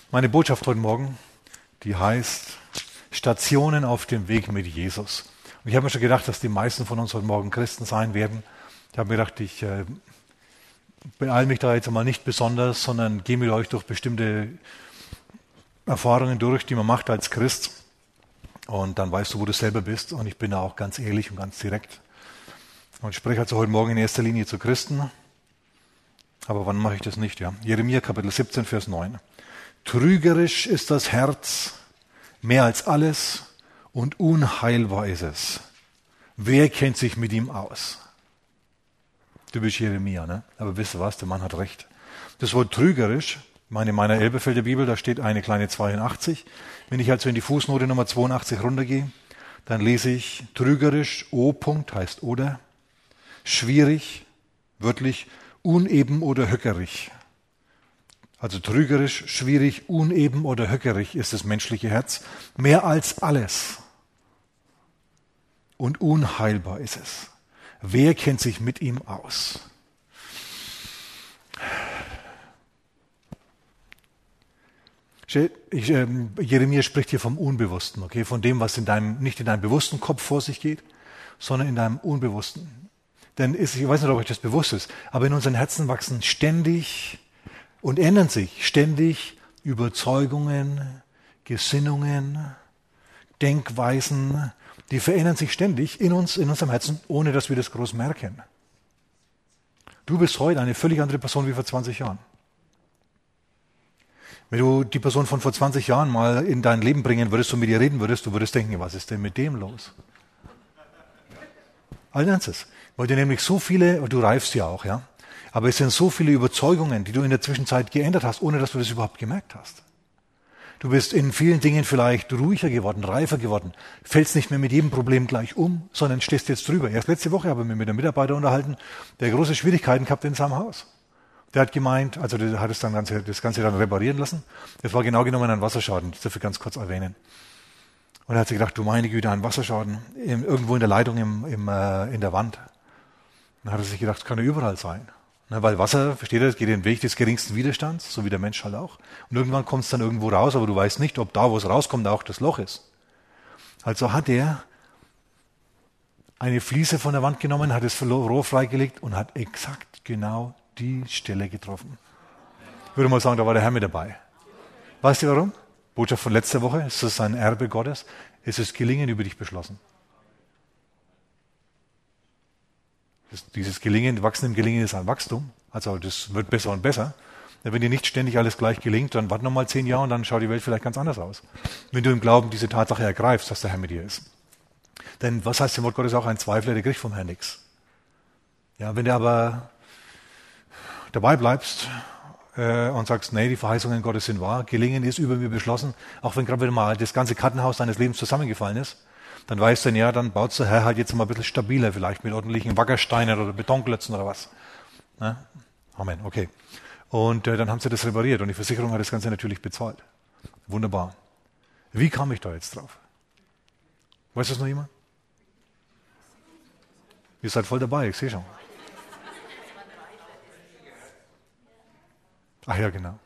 Meine Botschaft heute Morgen, die heißt Stationen auf dem Weg mit Jesus. Und ich habe mir schon gedacht, dass die meisten von uns heute Morgen Christen sein werden. Ich habe mir gedacht, ich beeile mich da jetzt mal nicht besonders, sondern gehe mit euch durch bestimmte Erfahrungen durch, die man macht als Christ. Und dann weißt du, wo du selber bist. Und ich bin da auch ganz ehrlich und ganz direkt. Und ich spreche also heute Morgen in erster Linie zu Christen. Aber wann mache ich das nicht? Ja? Jeremia Kapitel 17, Vers 9. Trügerisch ist das Herz mehr als alles und unheilbar ist es. Wer kennt sich mit ihm aus? Du bist Jeremia, ne? Aber wisst ihr was? Der Mann hat recht. Das Wort trügerisch, in meiner Elberfelder Bibel, da steht eine kleine 82. Wenn ich also in die Fußnote Nummer 82 runtergehe, dann lese ich trügerisch, O-Punkt heißt oder, schwierig, wörtlich, uneben oder höckerig. Also trügerisch, schwierig, uneben oder höckerig ist das menschliche Herz. Mehr als alles. Und unheilbar ist es. Wer kennt sich mit ihm aus? Jeremia spricht hier vom Unbewussten, okay? Von dem, was nicht in deinem bewussten Kopf vor sich geht, sondern in deinem Unbewussten. Denn ich weiß nicht, ob euch das bewusst ist, aber in unseren Herzen wachsen ständig und ändern sich ständig Überzeugungen, Gesinnungen, Denkweisen, die verändern sich ständig in unserem Herzen, ohne dass wir das groß merken. Du bist heute eine völlig andere Person wie vor 20 Jahren. Wenn du die Person von vor 20 Jahren mal in dein Leben bringen würdest und mit ihr reden würdest, du würdest denken, was ist denn mit dem los? Allen Ernstes. Weil du nämlich so viele, du reifst ja auch, ja, aber es sind so viele Überzeugungen, die du in der Zwischenzeit geändert hast, ohne dass du das überhaupt gemerkt hast. Du bist in vielen Dingen vielleicht ruhiger geworden, reifer geworden, fällst nicht mehr mit jedem Problem gleich um, sondern stehst jetzt drüber. Erst letzte Woche habe ich mich mit einem Mitarbeiter unterhalten, der große Schwierigkeiten gehabt in seinem Haus. Der hat gemeint, also der hat das Ganze dann reparieren lassen. Das war genau genommen ein Wasserschaden, das darf ich ganz kurz erwähnen. Und er hat sich gedacht, du meine Güte, ein Wasserschaden, irgendwo in der Leitung in der Wand. Dann hat er sich gedacht, das kann ja überall sein. Weil Wasser, versteht ihr, das geht den Weg des geringsten Widerstands, so wie der Mensch halt auch. Und irgendwann kommt es dann irgendwo raus, aber du weißt nicht, ob da, wo es rauskommt, auch das Loch ist. Also hat er eine Fliese von der Wand genommen, hat das Rohr freigelegt und hat exakt genau die Stelle getroffen. Ich würde mal sagen, da war der Herr mit dabei. Weißt du warum? Botschaft von letzter Woche, es ist ein Erbe Gottes, es ist Gelingen über dich beschlossen. Dieses Gelingen, Wachsen im Gelingen ist ein Wachstum, also das wird besser und besser. Wenn dir nicht ständig alles gleich gelingt, dann warte noch mal 10 Jahre und dann schaut die Welt vielleicht ganz anders aus. Wenn du im Glauben diese Tatsache ergreifst, dass der Herr mit dir ist. Denn was heißt im Wort Gottes auch, ein Zweifler, der kriegt vom Herrn nichts. Ja, wenn du aber dabei bleibst und sagst, nee, die Verheißungen Gottes sind wahr, Gelingen ist über mir beschlossen, auch wenn gerade wieder mal das ganze Kartenhaus deines Lebens zusammengefallen ist, dann weißt du, ja, dann baut der Herr halt jetzt mal ein bisschen stabiler, vielleicht mit ordentlichen Wackersteinen oder Betonklötzen oder was. Ne? Amen, okay. Und dann haben sie das repariert und die Versicherung hat das Ganze natürlich bezahlt. Wunderbar. Wie kam ich da jetzt drauf? Weiß das noch jemand? Ihr seid voll dabei, ich sehe schon. Ach ja, genau.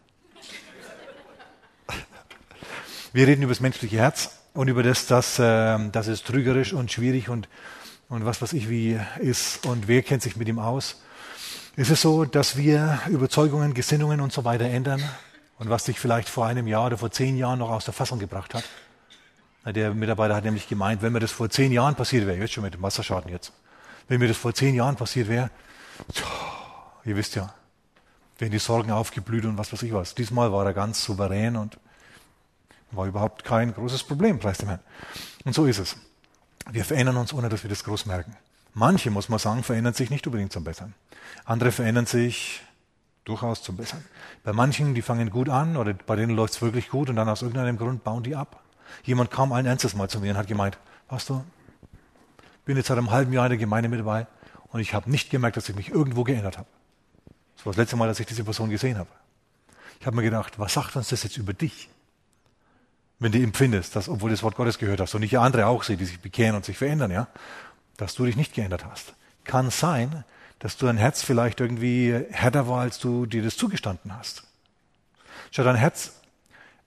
Wir reden über das menschliche Herz und über das es trügerisch und schwierig und was weiß ich wie ist und wer kennt sich mit ihm aus. Es ist so, dass wir Überzeugungen, Gesinnungen und so weiter ändern und was dich vielleicht vor einem Jahr oder vor 10 Jahren noch aus der Fassung gebracht hat. Der Mitarbeiter hat nämlich gemeint, wenn mir das vor 10 Jahren passiert wäre, jetzt schon mit dem Wasserschaden jetzt, wenn mir das vor 10 Jahren passiert wäre, ihr wisst ja, wären die Sorgen aufgeblüht und was weiß ich was. Diesmal war er ganz souverän und war überhaupt kein großes Problem, preis dem Herrn. Und so ist es. Wir verändern uns, ohne dass wir das groß merken. Manche, muss man sagen, verändern sich nicht unbedingt zum Besseren. Andere verändern sich durchaus zum Besseren. Bei manchen, die fangen gut an oder bei denen läuft es wirklich gut und dann aus irgendeinem Grund bauen die ab. Jemand kam allen Ernstes mal zu mir und hat gemeint, Pastor, bin jetzt seit einem halben Jahr in der Gemeinde mit dabei und ich habe nicht gemerkt, dass ich mich irgendwo geändert habe. Das war das letzte Mal, dass ich diese Person gesehen habe. Ich habe mir gedacht, was sagt uns das jetzt über dich? Wenn du empfindest, dass, obwohl du das Wort Gottes gehört hast und nicht andere auch sehen, die sich bekehren und sich verändern, ja, dass du dich nicht geändert hast. Kann sein, dass dein Herz vielleicht irgendwie härter war, als du dir das zugestanden hast. Schau, dein Herz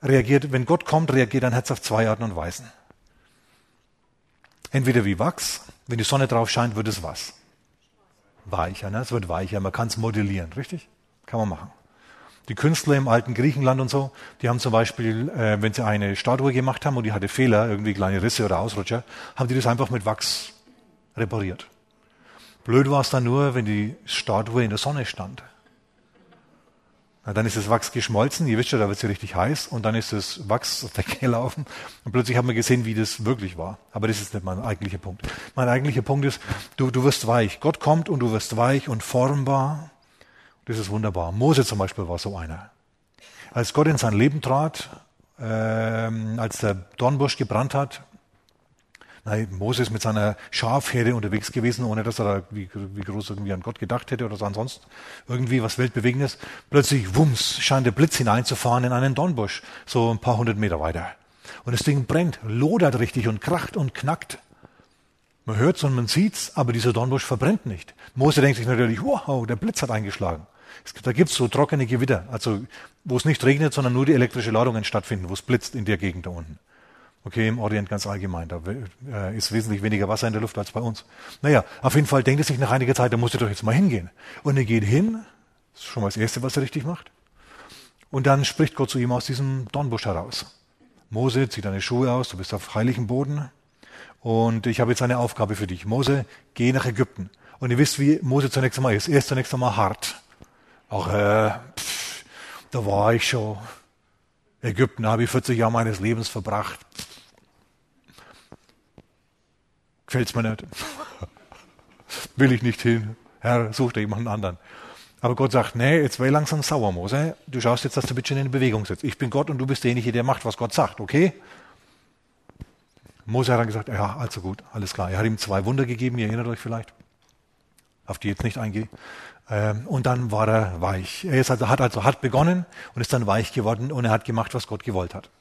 wenn Gott kommt, reagiert dein Herz auf zwei Arten und Weisen. Entweder wie Wachs, wenn die Sonne drauf scheint, wird es was? Weicher, ne? Es wird weicher, man kann es modellieren, richtig? Kann man machen. Die Künstler im alten Griechenland und so, die haben zum Beispiel, wenn sie eine Statue gemacht haben und die hatte Fehler, irgendwie kleine Risse oder Ausrutscher, haben die das einfach mit Wachs repariert. Blöd war es dann nur, wenn die Statue in der Sonne stand. Na, dann ist das Wachs geschmolzen, ihr wisst schon, da wird es ja richtig heiß und dann ist das Wachs weggelaufen und plötzlich haben wir gesehen, wie das wirklich war. Aber das ist nicht mein eigentlicher Punkt. Mein eigentlicher Punkt ist, du wirst weich. Gott kommt und du wirst weich und formbar. Das ist wunderbar. Mose zum Beispiel war so einer. Als Gott in sein Leben trat, als der Dornbusch gebrannt hat, Mose ist mit seiner Schafherde unterwegs gewesen, ohne dass er da wie groß irgendwie an Gott gedacht hätte oder sonst irgendwie was Weltbewegendes. Plötzlich, wumms, scheint der Blitz hineinzufahren in einen Dornbusch, so ein paar hundert Meter weiter. Und das Ding brennt, lodert richtig und kracht und knackt. Man hört's und man sieht's, aber dieser Dornbusch verbrennt nicht. Mose denkt sich natürlich, wow, der Blitz hat eingeschlagen. Da gibt's so trockene Gewitter, also wo es nicht regnet, sondern nur die elektrische Ladungen stattfinden, wo es blitzt in der Gegend da unten. Okay, im Orient ganz allgemein, da ist wesentlich weniger Wasser in der Luft als bei uns. Naja, auf jeden Fall denkt er sich nach einiger Zeit, da muss er doch jetzt mal hingehen. Und er geht hin, das ist schon mal das Erste, was er richtig macht. Und dann spricht Gott zu ihm aus diesem Dornbusch heraus. Mose, zieh deine Schuhe aus, du bist auf heiligem Boden. Und ich habe jetzt eine Aufgabe für dich. Mose, geh nach Ägypten. Und ihr wisst, wie Mose zunächst einmal ist. Er ist zunächst einmal hart. Auch, da war ich schon. Ägypten, da habe ich 40 Jahre meines Lebens verbracht. Gefällt's mir nicht. Will ich nicht hin. Herr, such dir jemanden anderen. Aber Gott sagt, nee, jetzt wäre langsam sauer, Mose. Du schaust jetzt, dass du bitte in Bewegung setzt. Ich bin Gott und du bist derjenige, der macht, was Gott sagt, okay? Mose hat dann gesagt, ja, also gut, alles klar. Er hat ihm 2 Wunder gegeben, ihr erinnert euch vielleicht, auf die ich jetzt nicht eingehe. Und dann war er weich. Er hat also hart begonnen und ist dann weich geworden und er hat gemacht, was Gott gewollt hat.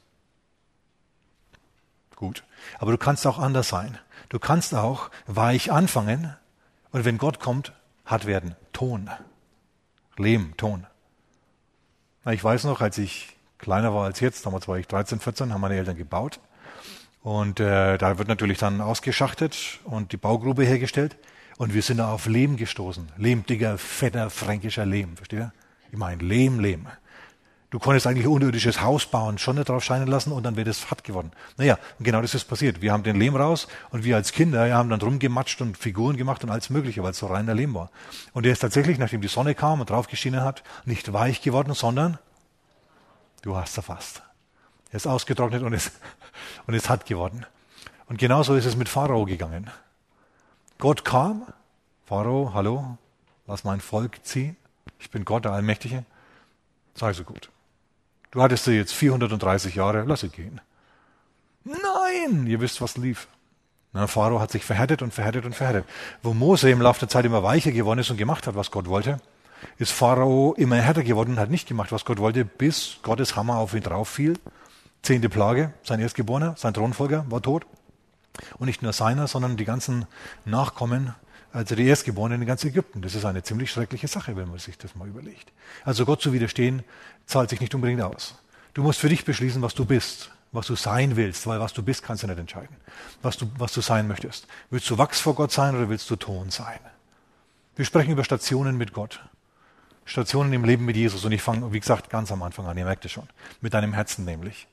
Gut. Aber du kannst auch anders sein. Du kannst auch weich anfangen und wenn Gott kommt, hart werden. Ton. Lehm, Ton. Ich weiß noch, als ich kleiner war als jetzt, damals war ich 13, 14, haben meine Eltern gebaut. Und da wird natürlich dann ausgeschachtet und die Baugrube hergestellt. Und wir sind da auf Lehm gestoßen. Lehm, dicker, fetter, fränkischer Lehm. Versteht ihr? Ich meine, Lehm. Du konntest eigentlich ein unterirdisches Haus bauen, schon nicht drauf scheinen lassen und dann wäre das hart geworden. Naja, und genau das ist passiert. Wir haben den Lehm raus und wir als Kinder haben dann rumgematscht und Figuren gemacht und alles Mögliche, weil es so reiner Lehm war. Und der ist tatsächlich, nachdem die Sonne kam und drauf geschienen hat, nicht weich geworden, sondern du hast erfasst. Er ist ausgetrocknet und ist hart geworden. Und genauso ist es mit Pharao gegangen. Gott kam, Pharao, hallo, lass mein Volk ziehen. Ich bin Gott, der Allmächtige. Sei so gut. Du hattest jetzt 430 Jahre, lass es gehen. Nein, ihr wisst, was lief. Pharao hat sich verhärtet und verhärtet und verhärtet. Wo Mose im Laufe der Zeit immer weicher geworden ist und gemacht hat, was Gott wollte, ist Pharao immer härter geworden und hat nicht gemacht, was Gott wollte, bis Gottes Hammer auf ihn drauf fiel. 10. Plage, sein Erstgeborener, sein Thronfolger war tot. Und nicht nur seiner, sondern die ganzen Nachkommen, also die Erstgeborenen in ganz Ägypten. Das ist eine ziemlich schreckliche Sache, wenn man sich das mal überlegt. Also Gott zu widerstehen, zahlt sich nicht unbedingt aus. Du musst für dich beschließen, was du bist, was du sein willst, weil was du bist, kannst du nicht entscheiden. Was du sein möchtest. Willst du Wachs vor Gott sein oder willst du Ton sein? Wir sprechen über Stationen mit Gott. Stationen im Leben mit Jesus. Und ich fange, wie gesagt, ganz am Anfang an. Ihr merkt es schon. Mit deinem Herzen nämlich.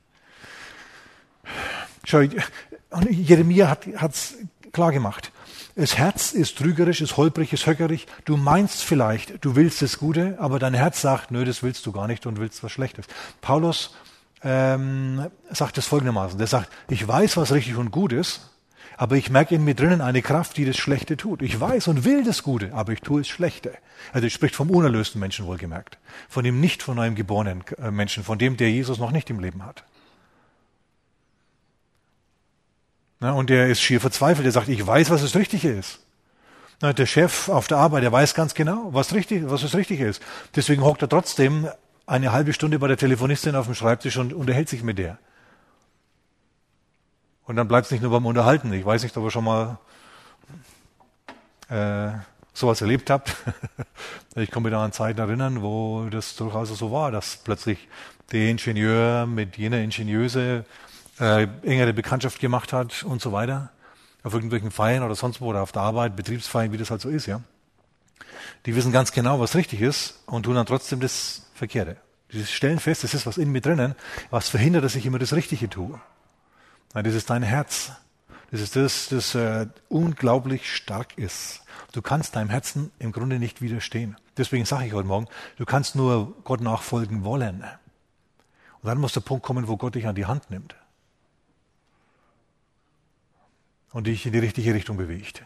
Schau, Jeremia hat es klar gemacht. Das Herz ist trügerisch, ist holprig, ist höckerig. Du meinst vielleicht, du willst das Gute, aber dein Herz sagt, nö, das willst du gar nicht und willst was Schlechtes. Paulus sagt es folgendermaßen. Der sagt, ich weiß, was richtig und gut ist, aber ich merke in mir drinnen eine Kraft, die das Schlechte tut. Ich weiß und will das Gute, aber ich tue das Schlechte. Also er spricht vom unerlösten Menschen wohlgemerkt. Von dem nicht von neuem geborenen Menschen, von dem, der Jesus noch nicht im Leben hat. Und der ist schier verzweifelt. Er sagt, ich weiß, was das Richtige ist. Der Chef auf der Arbeit, der weiß ganz genau, was das Richtige ist. Deswegen hockt er trotzdem eine halbe Stunde bei der Telefonistin auf dem Schreibtisch und unterhält sich mit der. Und dann bleibt es nicht nur beim Unterhalten. Ich weiß nicht, ob er schon mal sowas erlebt habt. Ich kann mich da an Zeiten erinnern, wo das durchaus so war, dass plötzlich der Ingenieur mit jener Ingenieuse engere Bekanntschaft gemacht hat und so weiter. Auf irgendwelchen Feiern oder sonst wo oder auf der Arbeit, Betriebsfeiern, wie das halt so ist, ja. Die wissen ganz genau, was richtig ist und tun dann trotzdem das Verkehrte. Die stellen fest, das ist was in mir drinnen, was verhindert, dass ich immer das Richtige tue. Das ist dein Herz. Das ist das unglaublich stark ist. Du kannst deinem Herzen im Grunde nicht widerstehen. Deswegen sage ich heute Morgen, du kannst nur Gott nachfolgen wollen. Und dann muss der Punkt kommen, wo Gott dich an die Hand nimmt und dich in die richtige Richtung bewegt.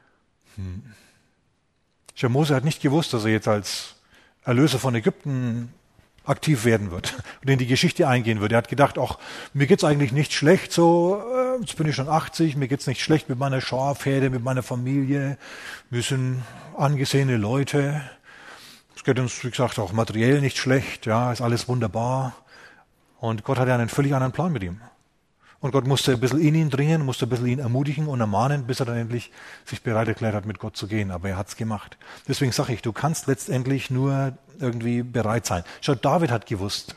Mose hat nicht gewusst, dass er jetzt als Erlöser von Ägypten aktiv werden wird und in die Geschichte eingehen wird. Er hat gedacht, ach, mir geht's eigentlich nicht schlecht, so, jetzt bin ich schon 80, mir geht's nicht schlecht mit meiner Schafherde, mit meiner Familie, wir sind angesehene Leute, es geht uns, wie gesagt, auch materiell nicht schlecht, ja, ist alles wunderbar. Und Gott hatte einen völlig anderen Plan mit ihm. Und Gott musste ein bisschen in ihn dringen, musste ein bisschen ihn ermutigen und ermahnen, bis er dann endlich sich bereit erklärt hat, mit Gott zu gehen. Aber er hat's gemacht. Deswegen sage ich, du kannst letztendlich nur irgendwie bereit sein. Schau, David hat gewusst,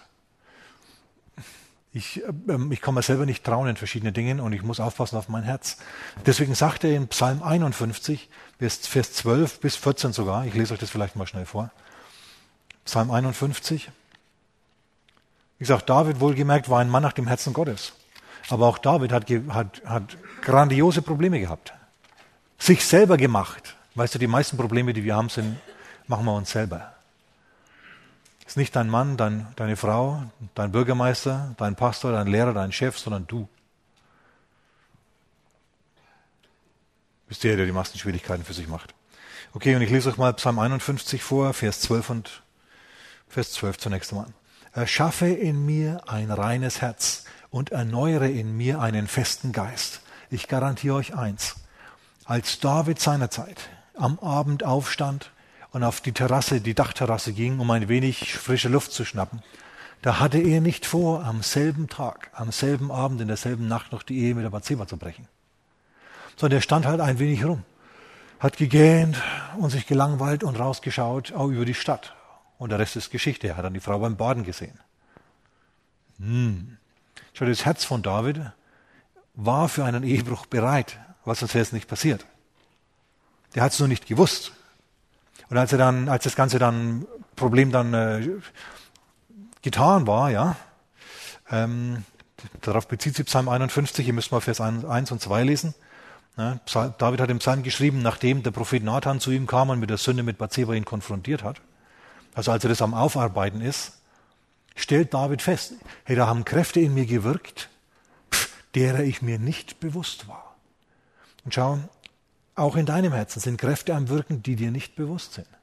ich kann mir selber nicht trauen in verschiedenen Dingen und ich muss aufpassen auf mein Herz. Deswegen sagt er in Psalm 51, Vers 12 bis 14 sogar, ich lese euch das vielleicht mal schnell vor. Psalm 51. Wie gesagt, David wohlgemerkt war ein Mann nach dem Herzen Gottes. Aber auch David hat grandiose Probleme gehabt. Sich selber gemacht. Weißt du, die meisten Probleme, die wir haben, machen wir uns selber. Ist nicht dein Mann, deine Frau, dein Bürgermeister, dein Pastor, dein Lehrer, dein Chef, sondern du. Bist der die meisten Schwierigkeiten für sich macht. Okay, und ich lese euch mal Psalm 51 vor, Vers 12 zunächst einmal. Erschaffe in mir ein reines Herz und erneuere in mir einen festen Geist. Ich garantiere euch eins. Als David seinerzeit am Abend aufstand und auf die Dachterrasse ging, um ein wenig frische Luft zu schnappen, da hatte er nicht vor, am selben Tag, am selben Abend, in derselben Nacht noch die Ehe mit der Bathseba zu brechen. Sondern er stand halt ein wenig rum, hat gegähnt und sich gelangweilt und rausgeschaut, auch über die Stadt. Und der Rest ist Geschichte. Er hat dann die Frau beim Baden gesehen. Schau, das Herz von David war für einen Ehebruch bereit, was sonst wäre es nicht passiert. Der hat es nur nicht gewusst. Und als das ganze Problem getan war, ja, darauf bezieht sich Psalm 51, ihr müsst mal Vers 1 und 2 lesen. Ja, David hat im Psalm geschrieben, nachdem der Prophet Nathan zu ihm kam und mit der Sünde mit Bathseba ihn konfrontiert hat. Also als er das am Aufarbeiten ist, stellt David fest, hey, da haben Kräfte in mir gewirkt, derer ich mir nicht bewusst war. Und schau, auch in deinem Herzen sind Kräfte am Wirken, die dir nicht bewusst sind.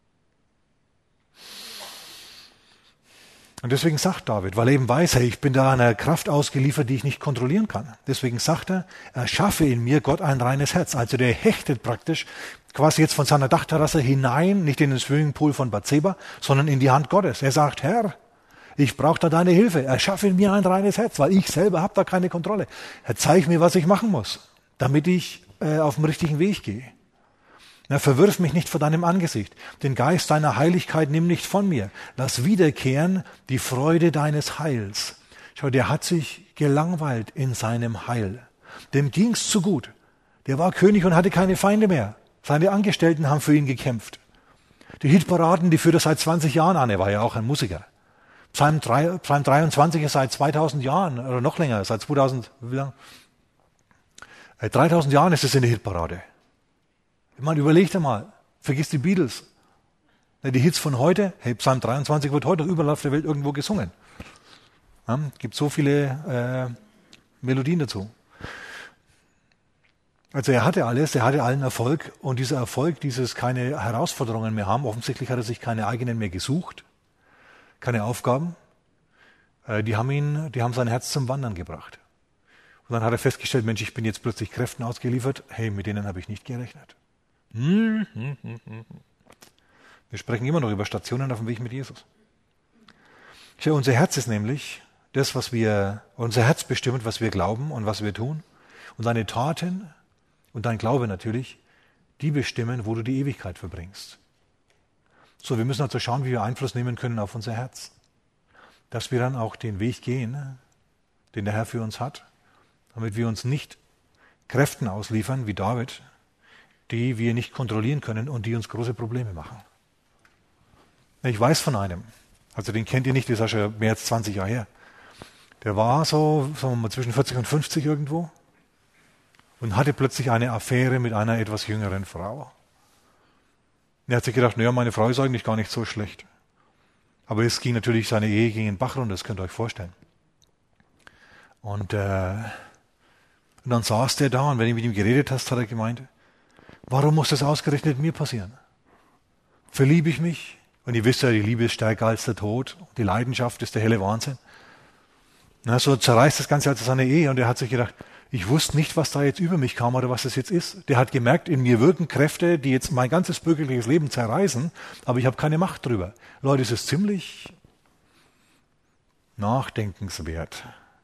Und deswegen sagt David, weil er eben weiß, hey, ich bin da einer Kraft ausgeliefert, die ich nicht kontrollieren kann. Deswegen sagt er, erschaffe in mir Gott ein reines Herz. Also der hechtet praktisch quasi jetzt von seiner Dachterrasse hinein, nicht in den Swimmingpool von Bathseba, sondern in die Hand Gottes. Er sagt, Herr, ich brauche da deine Hilfe. Erschaffe in mir ein reines Herz, weil ich selber habe da keine Kontrolle. Zeig mir, was ich machen muss, damit ich auf dem richtigen Weg gehe. Verwirf mich nicht vor deinem Angesicht. Den Geist deiner Heiligkeit nimm nicht von mir. Lass wiederkehren die Freude deines Heils. Schau, der hat sich gelangweilt in seinem Heil. Dem ging's zu gut. Der war König und hatte keine Feinde mehr. Seine Angestellten haben für ihn gekämpft. Die Hitparaden, die führt er seit 20 Jahren an. Er war ja auch ein Musiker. Psalm 23 ist seit 2000 Jahren oder noch länger, seit 2000, wie lang? 3000 Jahren ist es in der Hitparade. Ich meine, überleg dir mal, vergiss die Beatles. Die Hits von heute, hey, Psalm 23 wird heute überall auf der Welt irgendwo gesungen. Ja, gibt so viele Melodien dazu. Also er hatte alles, er hatte allen Erfolg und dieser Erfolg, dieses keine Herausforderungen mehr haben, offensichtlich hat er sich keine eigenen mehr gesucht, keine Aufgaben, die haben sein Herz zum Wandern gebracht. Und dann hat er festgestellt, Mensch, ich bin jetzt plötzlich Kräften ausgeliefert, hey, mit denen habe ich nicht gerechnet. Wir sprechen immer noch über Stationen auf dem Weg mit Jesus. Ja, unser Herz ist nämlich das, unser Herz bestimmt, was wir glauben und was wir tun. Und deine Taten und dein Glaube natürlich, die bestimmen, wo du die Ewigkeit verbringst. So, wir müssen also schauen, wie wir Einfluss nehmen können auf unser Herz. Dass wir dann auch den Weg gehen, den der Herr für uns hat, damit wir uns nicht Kräften ausliefern, wie David, die wir nicht kontrollieren können und die uns große Probleme machen. Ich weiß von einem, also den kennt ihr nicht, der ist ja schon mehr als 20 Jahre her. Der war so, sagen wir mal, zwischen 40 und 50 irgendwo und hatte plötzlich eine Affäre mit einer etwas jüngeren Frau. Er hat sich gedacht, naja, meine Frau ist eigentlich gar nicht so schlecht. Aber es ging natürlich, seine Ehe ging in den Bach runter, das könnt ihr euch vorstellen. Und dann saß der da und wenn du mit ihm geredet hast, hat er gemeint, warum muss das ausgerechnet mir passieren? Verliebe ich mich? Und ihr wisst ja, die Liebe ist stärker als der Tod. Die Leidenschaft ist der helle Wahnsinn. Na, so zerreißt das Ganze also seine Ehe und er hat sich gedacht, ich wusste nicht, was da jetzt über mich kam oder was das jetzt ist. Der hat gemerkt, in mir wirken Kräfte, die jetzt mein ganzes bürgerliches Leben zerreißen, aber ich habe keine Macht drüber. Leute, es ist ziemlich nachdenkenswert.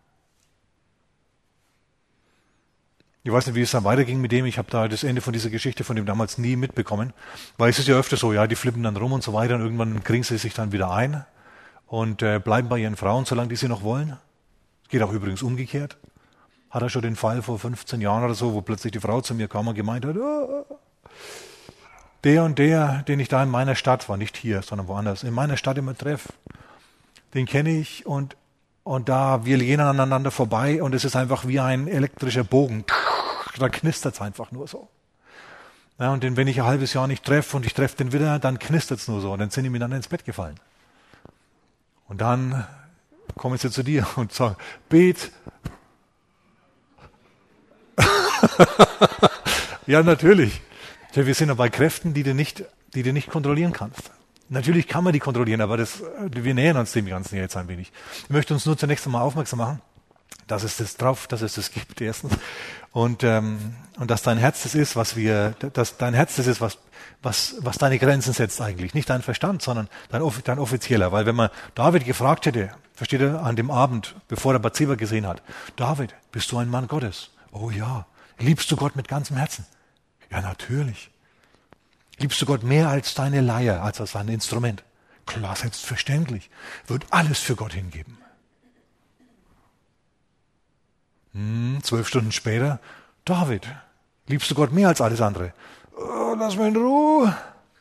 Ich weiß nicht, wie es dann weiterging mit dem. Ich habe da das Ende von dieser Geschichte von dem damals nie mitbekommen. Weil es ist ja öfter so, ja, die flippen dann rum und so weiter und irgendwann kriegen sie sich dann wieder ein und bleiben bei ihren Frauen, solange die sie noch wollen. Geht auch übrigens umgekehrt. Hat er schon den Fall vor 15 Jahren oder so, wo plötzlich die Frau zu mir kam und gemeint hat, der und der, den ich da in meiner Stadt, war nicht hier, sondern woanders, in meiner Stadt immer treffe, den kenne ich und da, wir gehen aneinander vorbei und es ist einfach wie ein elektrischer Bogen. Da knistert es einfach nur so. Ja, und wenn ich ein halbes Jahr nicht treffe und ich treffe den wieder, dann knistert es nur so und dann sind die miteinander ins Bett gefallen. Und dann kommen sie zu dir und sagen, bet. Ja, natürlich. Wir sind ja bei Kräften, die du nicht kontrollieren kannst. Natürlich kann man die kontrollieren, aber wir nähern uns dem Ganzen jetzt ein wenig. Ich möchte uns nur zunächst einmal aufmerksam machen, dass es das gibt, erstens. Und dass dein Herz das ist, dass dein Herz das ist, was deine Grenzen setzt eigentlich. Nicht dein Verstand, sondern dein offizieller. Weil wenn man David gefragt hätte, versteht ihr, an dem Abend, bevor er Bathseba gesehen hat, David, bist du ein Mann Gottes? Oh ja. Liebst du Gott mit ganzem Herzen? Ja, natürlich. Liebst du Gott mehr als deine Leier, als sein Instrument? Klar, selbstverständlich. Wird alles für Gott hingeben. 12 Stunden später, David, liebst du Gott mehr als alles andere? Oh, lass mich in Ruhe.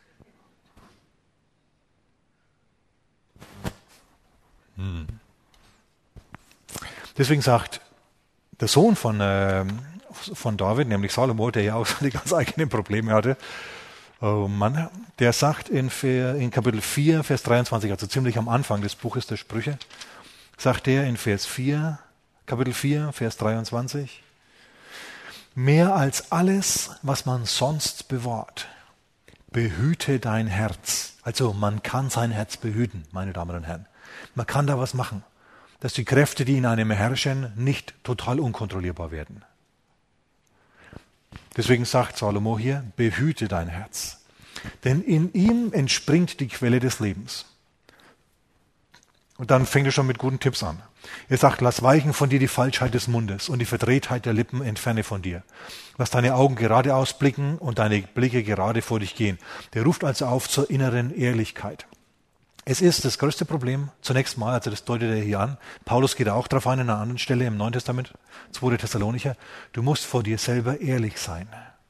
Deswegen sagt der Sohn von David, nämlich Salomo, der ja auch seine ganz eigenen Probleme hatte, oh Mann, der sagt in Kapitel 4, Vers 23, also ziemlich am Anfang des Buches der Sprüche, sagt er in Kapitel 4, Vers 23, mehr als alles, was man sonst bewahrt, behüte dein Herz. Also man kann sein Herz behüten, meine Damen und Herren. Man kann da was machen, dass die Kräfte, die in einem herrschen, nicht total unkontrollierbar werden. Deswegen sagt Salomo hier, behüte dein Herz. Denn in ihm entspringt die Quelle des Lebens. Und dann fängt er schon mit guten Tipps an. Er sagt, lass weichen von dir die Falschheit des Mundes und die Verdrehtheit der Lippen entferne von dir. Lass deine Augen geradeaus blicken und deine Blicke gerade vor dich gehen. Der ruft also auf zur inneren Ehrlichkeit. Es ist das größte Problem, zunächst mal, also das deutet er hier an, Paulus geht auch darauf ein, an einer anderen Stelle im Neuen Testament, 2. Thessalonicher, du musst vor dir selber ehrlich sein.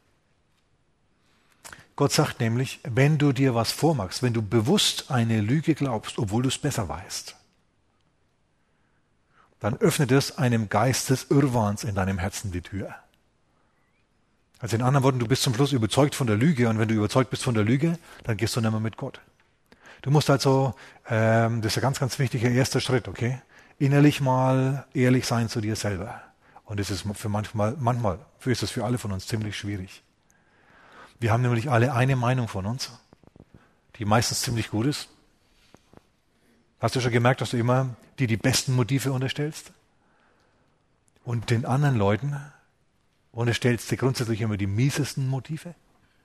Gott sagt nämlich, wenn du dir was vormachst, wenn du bewusst eine Lüge glaubst, obwohl du es besser weißt, dann öffnet es einem Geist des Irrwahns in deinem Herzen die Tür. Also in anderen Worten, du bist zum Schluss überzeugt von der Lüge und wenn du überzeugt bist von der Lüge, dann gehst du nicht mehr mit Gott. Du musst also, das ist ein ganz, ganz wichtiger erster Schritt, okay? Innerlich mal ehrlich sein zu dir selber. Und das ist manchmal ist es für alle von uns ziemlich schwierig. Wir haben nämlich alle eine Meinung von uns, die meistens ziemlich gut ist. Hast du schon gemerkt, dass du immer die besten Motive unterstellst? Und den anderen Leuten unterstellst du grundsätzlich immer die miesesten Motive?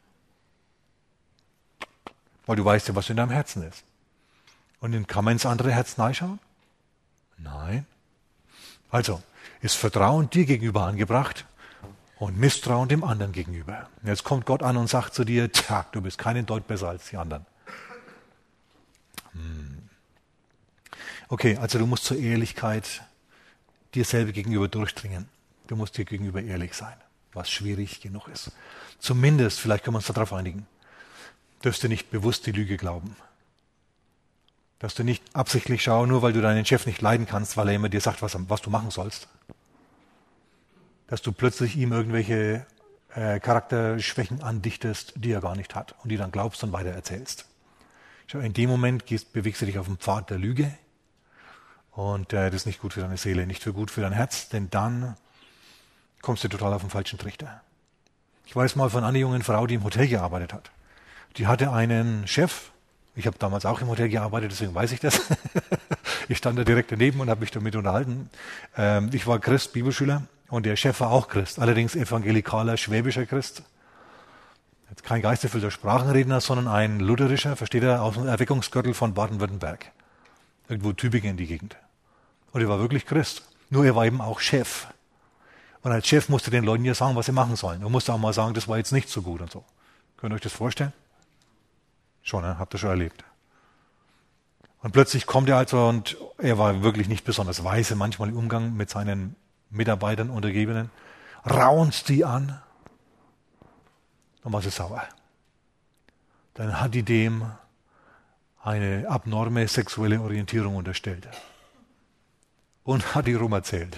Weil du weißt ja, was in deinem Herzen ist. Und dann kann man ins andere Herz reinschauen? Nein. Also, ist Vertrauen dir gegenüber angebracht und Misstrauen dem anderen gegenüber. Und jetzt kommt Gott an und sagt zu dir, tja, du bist keinen Deut besser als die anderen. Okay, also du musst zur Ehrlichkeit dir selber gegenüber durchdringen. Du musst dir gegenüber ehrlich sein, was schwierig genug ist. Zumindest, vielleicht können wir uns darauf einigen, darfst du nicht bewusst die Lüge glauben. Dass du nicht absichtlich schauen, nur weil du deinen Chef nicht leiden kannst, weil er immer dir sagt, was du machen sollst. Dass du plötzlich ihm irgendwelche Charakterschwächen andichtest, die er gar nicht hat und die dann glaubst und weiter erzählst. Schau, in dem Moment bewegst du dich auf dem Pfad der Lüge und das ist nicht gut für deine Seele, nicht gut für dein Herz, denn dann kommst du total auf den falschen Trichter. Ich weiß mal von einer jungen Frau, die im Hotel gearbeitet hat. Die hatte einen Chef. Ich habe damals auch im Hotel gearbeitet, deswegen weiß ich das. Ich stand da direkt daneben und habe mich damit unterhalten. Ich war Christ, Bibelschüler, und der Chef war auch Christ, allerdings evangelikaler, schwäbischer Christ. Jetzt kein geisterfüllter Sprachenredner, sondern ein lutherischer, versteht er, aus dem Erweckungsgürtel von Baden-Württemberg. Irgendwo Tübingen in die Gegend. Und er war wirklich Christ. Nur er war eben auch Chef. Und als Chef musste den Leuten ja sagen, was sie machen sollen. Er musste auch mal sagen, das war jetzt nicht so gut und so. Könnt ihr euch das vorstellen? Schon, ne? Habt ihr schon erlebt. Und plötzlich kommt er also, und er war wirklich nicht besonders weise, manchmal im Umgang mit seinen Mitarbeitern, Untergebenen, raunzt die an, dann war sie sauer. Dann hat die dem eine abnorme sexuelle Orientierung unterstellt und hat die rum erzählt.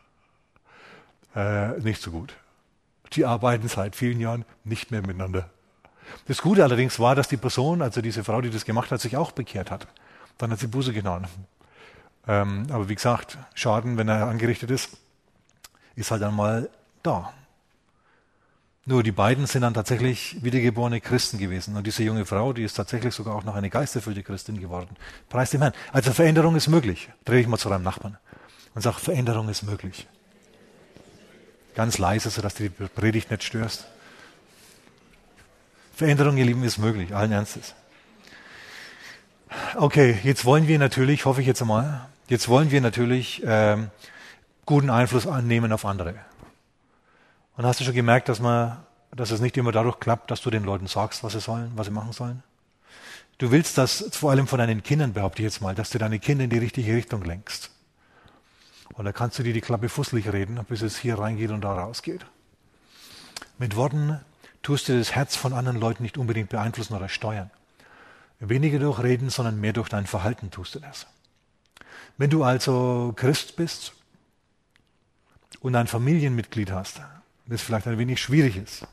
Nicht so gut. Die arbeiten seit vielen Jahren nicht mehr miteinander. Das Gute allerdings war, dass die Person, also diese Frau, die das gemacht hat, sich auch bekehrt hat. Dann hat sie Buße getan. Aber wie gesagt, Schaden, wenn er angerichtet ist halt einmal da. Nur die beiden sind dann tatsächlich wiedergeborene Christen gewesen. Und diese junge Frau, die ist tatsächlich sogar auch noch eine geisterfüllte Christin geworden. Preis dem Herrn. Also Veränderung ist möglich. Dreh dich mal zu deinem Nachbarn und sag, Veränderung ist möglich. Ganz leise, sodass du die Predigt nicht störst. Veränderung, ihr Lieben, ist möglich, allen Ernstes. Okay, jetzt wollen wir natürlich, hoffe ich jetzt einmal, guten Einfluss annehmen auf andere. Und hast du schon gemerkt, dass es nicht immer dadurch klappt, dass du den Leuten sagst, was sie machen sollen? Du willst das vor allem von deinen Kindern, behaupte ich jetzt mal, dass du deine Kinder in die richtige Richtung lenkst. Und da kannst du dir die Klappe fusselig reden, bis es hier reingeht und da rausgeht. Mit Worten tust du das Herz von anderen Leuten nicht unbedingt beeinflussen oder steuern. Weniger durch Reden, sondern mehr durch dein Verhalten tust du das. Wenn du also Christ bist und ein Familienmitglied hast, das vielleicht ein wenig schwierig ist,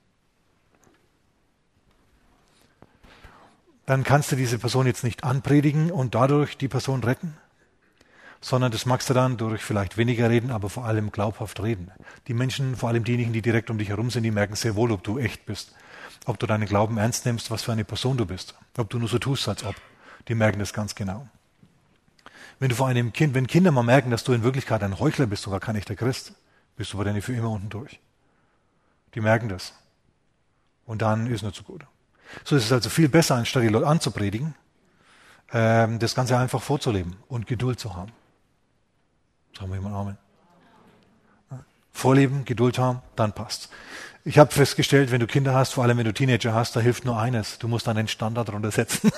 dann kannst du diese Person jetzt nicht anpredigen und dadurch die Person retten, sondern das magst du dann durch vielleicht weniger reden, aber vor allem glaubhaft reden. Die Menschen, vor allem diejenigen, die direkt um dich herum sind, die merken sehr wohl, ob du echt bist, ob du deinen Glauben ernst nimmst, was für eine Person du bist, ob du nur so tust, als ob. Die merken das ganz genau. Wenn Kinder mal merken, dass du in Wirklichkeit ein Heuchler bist und gar kein echter Christ, bist du bei denen für immer unten durch. Die merken das. Und dann ist nicht so gut. So ist es also viel besser, anstatt die Leute anzupredigen, das Ganze einfach vorzuleben und Geduld zu haben. Sagen wir jemand Amen. Vorleben, Geduld haben, dann passt. Ich habe festgestellt, wenn du Kinder hast, vor allem wenn du Teenager hast, da hilft nur eines. Du musst deinen Standard runtersetzen.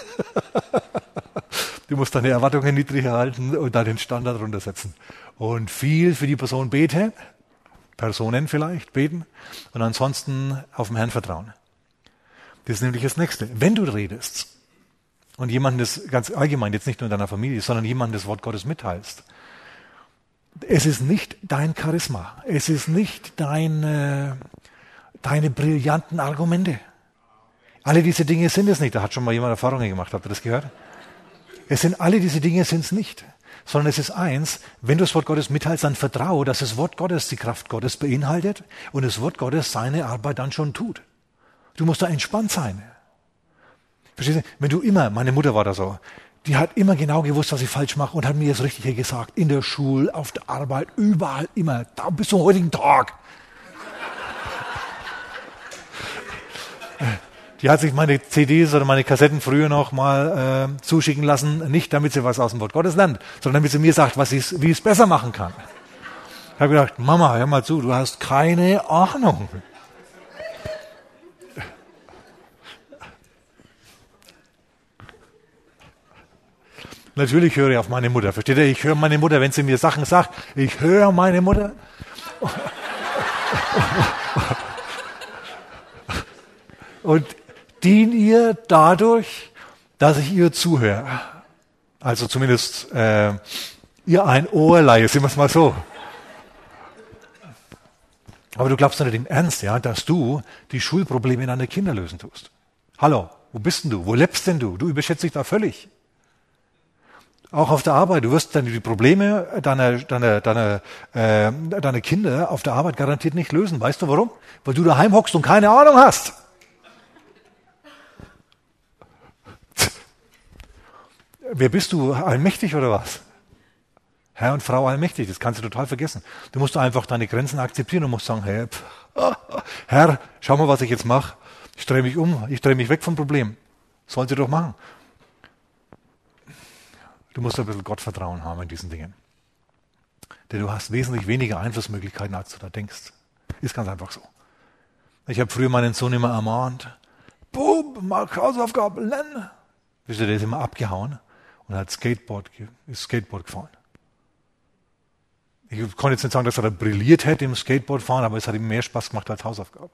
Du musst deine Erwartungen niedrig halten und deinen Standard runtersetzen. Und viel für die Person beten, Personen vielleicht beten und ansonsten auf den Herrn vertrauen. Das ist nämlich das Nächste. Wenn du redest und jemandem das ganz allgemein, jetzt nicht nur in deiner Familie, sondern jemandem das Wort Gottes mitteilst, es ist nicht dein Charisma, es ist nicht deine brillanten Argumente. Alle diese Dinge sind es nicht. Da hat schon mal jemand Erfahrungen gemacht. Habt ihr das gehört? Alle diese Dinge sind es nicht. Sondern es ist eins, wenn du das Wort Gottes mitteilst, dann vertraue, dass das Wort Gottes die Kraft Gottes beinhaltet und das Wort Gottes seine Arbeit dann schon tut. Du musst da entspannt sein. Verstehst du? Wenn du immer, meine Mutter war da so, die hat immer genau gewusst, was ich falsch mache und hat mir das Richtige gesagt. In der Schule, auf der Arbeit, überall, immer. Da bis zum heutigen Tag. Die hat sich meine CDs oder meine Kassetten früher noch mal zuschicken lassen, nicht damit sie was aus dem Wort Gottes lernt, sondern damit sie mir sagt, wie ich es besser machen kann. Ich habe gedacht, Mama, hör mal zu, du hast keine Ahnung. Natürlich höre ich auf meine Mutter. Versteht ihr? Ich höre meine Mutter, wenn sie mir Sachen sagt. Ich höre meine Mutter. Und diene ihr dadurch, dass ich ihr zuhöre. Also zumindest ihr ein Ohr leihe, sehen wir es mal so. Aber du glaubst doch nicht im Ernst, ja, dass du die Schulprobleme deiner Kinder lösen tust. Hallo, wo bist denn du? Wo lebst denn du? Du überschätzt dich da völlig. Auch auf der Arbeit. Du wirst dann die Probleme deiner Kinder auf der Arbeit garantiert nicht lösen. Weißt du warum? Weil du daheim hockst und keine Ahnung hast. Wer bist du? Allmächtig oder was? Herr und Frau allmächtig, das kannst du total vergessen. Du musst einfach deine Grenzen akzeptieren und musst sagen, hey, Herr, schau mal, was ich jetzt mache. Ich drehe mich um, ich drehe mich weg vom Problem. Sollen sie doch machen. Du musst ein bisschen Gottvertrauen haben in diesen Dingen. Denn du hast wesentlich weniger Einflussmöglichkeiten, als du da denkst. Ist ganz einfach so. Ich habe früher meinen Sohn immer ermahnt, Bub, mach Hausaufgaben lernen. Wisst ihr, der ist immer abgehauen und ist Skateboard gefahren. Ich konnte jetzt nicht sagen, dass er da brilliert hätte im Skateboardfahren, aber es hat ihm mehr Spaß gemacht als Hausaufgabe.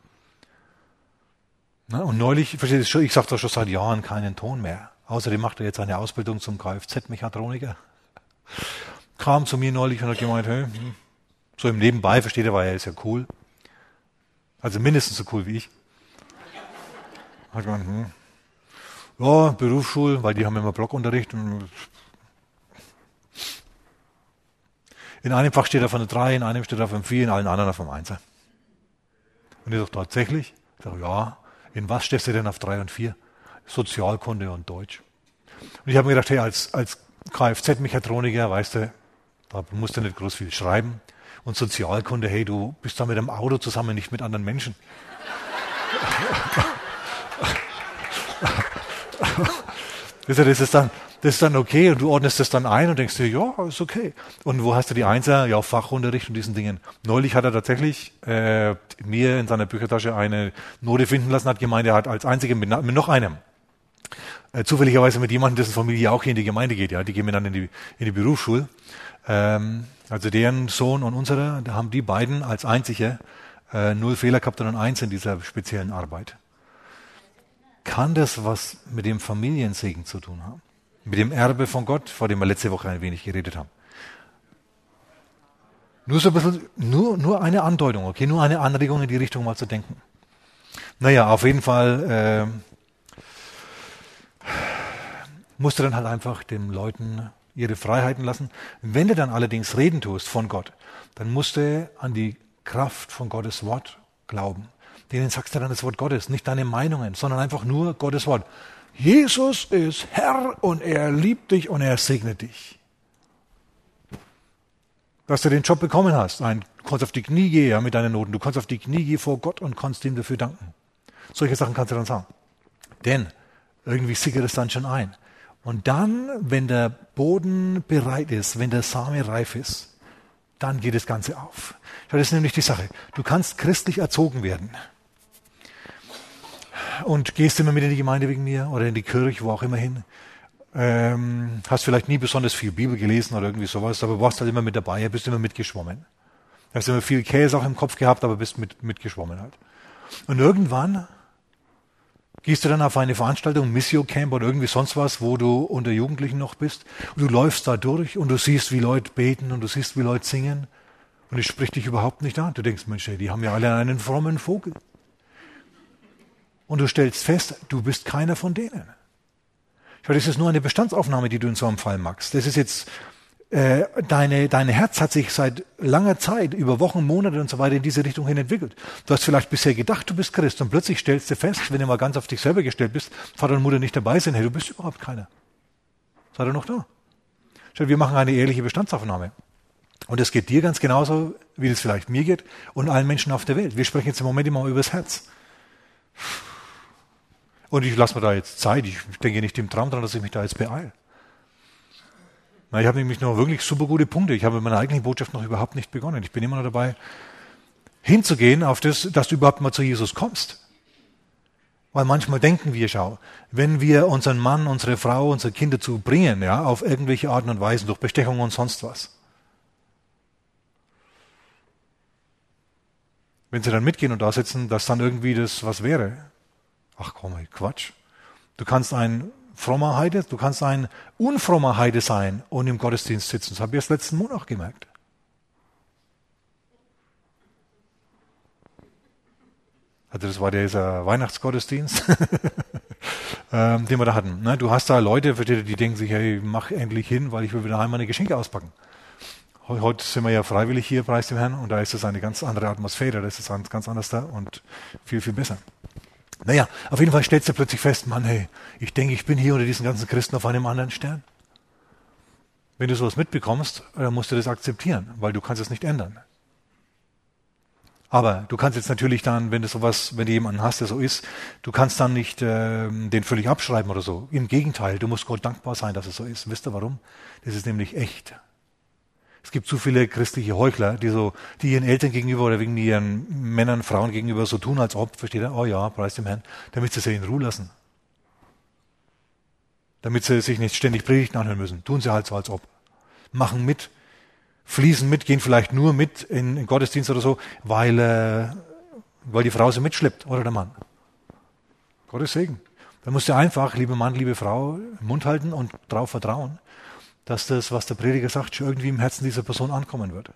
Und neulich, verstehst du, ich sage doch schon seit Jahren keinen Ton mehr. Außerdem macht er jetzt eine Ausbildung zum Kfz-Mechatroniker. Kam zu mir neulich und hat gemeint, hey, so im Nebenbei, versteht er, weil er ist ja cool. Also mindestens so cool wie ich. Hat gemeint, ja, Berufsschule, weil die haben immer Blockunterricht. Und in einem Fach steht er von der 3, in einem steht er von der 4, in allen anderen auf dem 1. Und ich sage, tatsächlich? Ich sage, ja, in was stehst du denn auf 3 und 4? Sozialkunde und Deutsch. Und ich habe mir gedacht, hey, als Kfz-Mechatroniker, weißt du, da musst du nicht groß viel schreiben. Und Sozialkunde, hey, du bist da mit einem Auto zusammen, nicht mit anderen Menschen. Das ist dann okay und du ordnest das dann ein und denkst dir, ja, ist okay. Und wo hast du die Einser? Ja, Fachunterricht und diesen Dingen. Neulich hat er tatsächlich mir in seiner Büchertasche eine Note finden lassen, hat gemeint, er hat als einziger mit noch einem zufälligerweise mit jemandem, dessen Familie auch hier in die Gemeinde geht. Ja, die gehen dann in die Berufsschule. Also deren Sohn und unserer, da haben die beiden als einzige 0 Fehler gehabt und ein 1 in dieser speziellen Arbeit. Kann das was mit dem Familiensegen zu tun haben? Mit dem Erbe von Gott, vor dem wir letzte Woche ein wenig geredet haben? Nur so ein bisschen, nur eine Andeutung, okay? Nur eine Anregung in die Richtung mal zu denken. Naja, auf jeden Fall musst du dann halt einfach den Leuten ihre Freiheiten lassen. Wenn du dann allerdings reden tust von Gott, dann musst du an die Kraft von Gottes Wort glauben. Denen sagst du dann das Wort Gottes, nicht deine Meinungen, sondern einfach nur Gottes Wort. Jesus ist Herr und er liebt dich und er segnet dich. Dass du den Job bekommen hast, du kannst auf die Knie gehen ja, mit deinen Noten, du kannst auf die Knie gehen vor Gott und kannst ihm dafür danken. Solche Sachen kannst du dann sagen. Denn irgendwie sickert es dann schon ein. Und dann, wenn der Boden bereit ist, wenn der Same reif ist, dann geht das Ganze auf. Das ist nämlich die Sache. Du kannst christlich erzogen werden. Und gehst immer mit in die Gemeinde wegen mir oder in die Kirche, wo auch immer hin. Hast vielleicht nie besonders viel Bibel gelesen oder irgendwie sowas, aber warst halt immer mit dabei, bist immer mitgeschwommen. Hast immer viel Käse auch im Kopf gehabt, aber bist mitgeschwommen halt. Und irgendwann gehst du dann auf eine Veranstaltung, Missio Camp oder irgendwie sonst was, wo du unter Jugendlichen noch bist. Und du läufst da durch und du siehst, wie Leute beten und du siehst, wie Leute singen. Und es spricht dich überhaupt nicht an. Du denkst, Mensch, die haben ja alle einen frommen Vogel. Und du stellst fest, du bist keiner von denen. Das ist nur eine Bestandsaufnahme, die du in so einem Fall machst. Das ist jetzt, dein Herz hat sich seit langer Zeit, über Wochen, Monate und so weiter in diese Richtung hin entwickelt. Du hast vielleicht bisher gedacht, du bist Christ und plötzlich stellst du fest, wenn du mal ganz auf dich selber gestellt bist, Vater und Mutter nicht dabei sind, hey, du bist überhaupt keiner. Seid ihr noch da? Schau, wir machen eine ehrliche Bestandsaufnahme. Und es geht dir ganz genauso, wie es vielleicht mir geht und allen Menschen auf der Welt. Wir sprechen jetzt im Moment immer über das Herz. Und ich lasse mir da jetzt Zeit. Ich denke nicht im Traum dran, dass ich mich da jetzt beeile. Ich habe nämlich noch wirklich super gute Punkte. Ich habe mit meiner eigentlichen Botschaft noch überhaupt nicht begonnen. Ich bin immer noch dabei, hinzugehen auf das, dass du überhaupt mal zu Jesus kommst. Weil manchmal denken wir, schau, wenn wir unseren Mann, unsere Frau, unsere Kinder zu bringen, ja, auf irgendwelche Arten und Weisen, durch Bestechung und sonst was. Wenn sie dann mitgehen und da sitzen, dass dann irgendwie das was wäre. Ach komm, Quatsch. Du kannst ein frommer Heide, du kannst ein unfrommer Heide sein und im Gottesdienst sitzen. Das habe ich erst letzten Monat gemerkt. Also das war dieser Weihnachtsgottesdienst, den wir da hatten. Du hast da Leute, die denken sich, hey, mach endlich hin, weil ich will wieder heim meine Geschenke auspacken. Heute sind wir ja freiwillig hier, preis dem Herrn, und da ist es eine ganz andere Atmosphäre, da ist es ganz anders da und viel, viel besser. Naja, auf jeden Fall stellst du plötzlich fest, Mann, hey, ich denke, ich bin hier unter diesen ganzen Christen auf einem anderen Stern. Wenn du sowas mitbekommst, dann musst du das akzeptieren, weil du kannst es nicht ändern. Aber du kannst jetzt natürlich dann, wenn du jemanden hast, der so ist, du kannst dann nicht den völlig abschreiben oder so. Im Gegenteil, du musst Gott dankbar sein, dass es so ist. Wisst ihr warum? Das ist nämlich echt. Es gibt zu viele christliche Heuchler, die ihren Eltern gegenüber oder wegen ihren Männern, Frauen gegenüber so tun, als ob, versteht ihr? Oh ja, preis dem Herrn, damit sie sich in Ruhe lassen. Damit sie sich nicht ständig Predigten anhören müssen. Tun sie halt so, als ob. Machen mit. Fließen mit, gehen vielleicht nur mit in Gottesdienst oder so, weil die Frau sie mitschleppt oder der Mann. Gottes Segen. Da musst du einfach, lieber Mann, liebe Frau, den Mund halten und darauf vertrauen, dass das, was der Prediger sagt, schon irgendwie im Herzen dieser Person ankommen wird.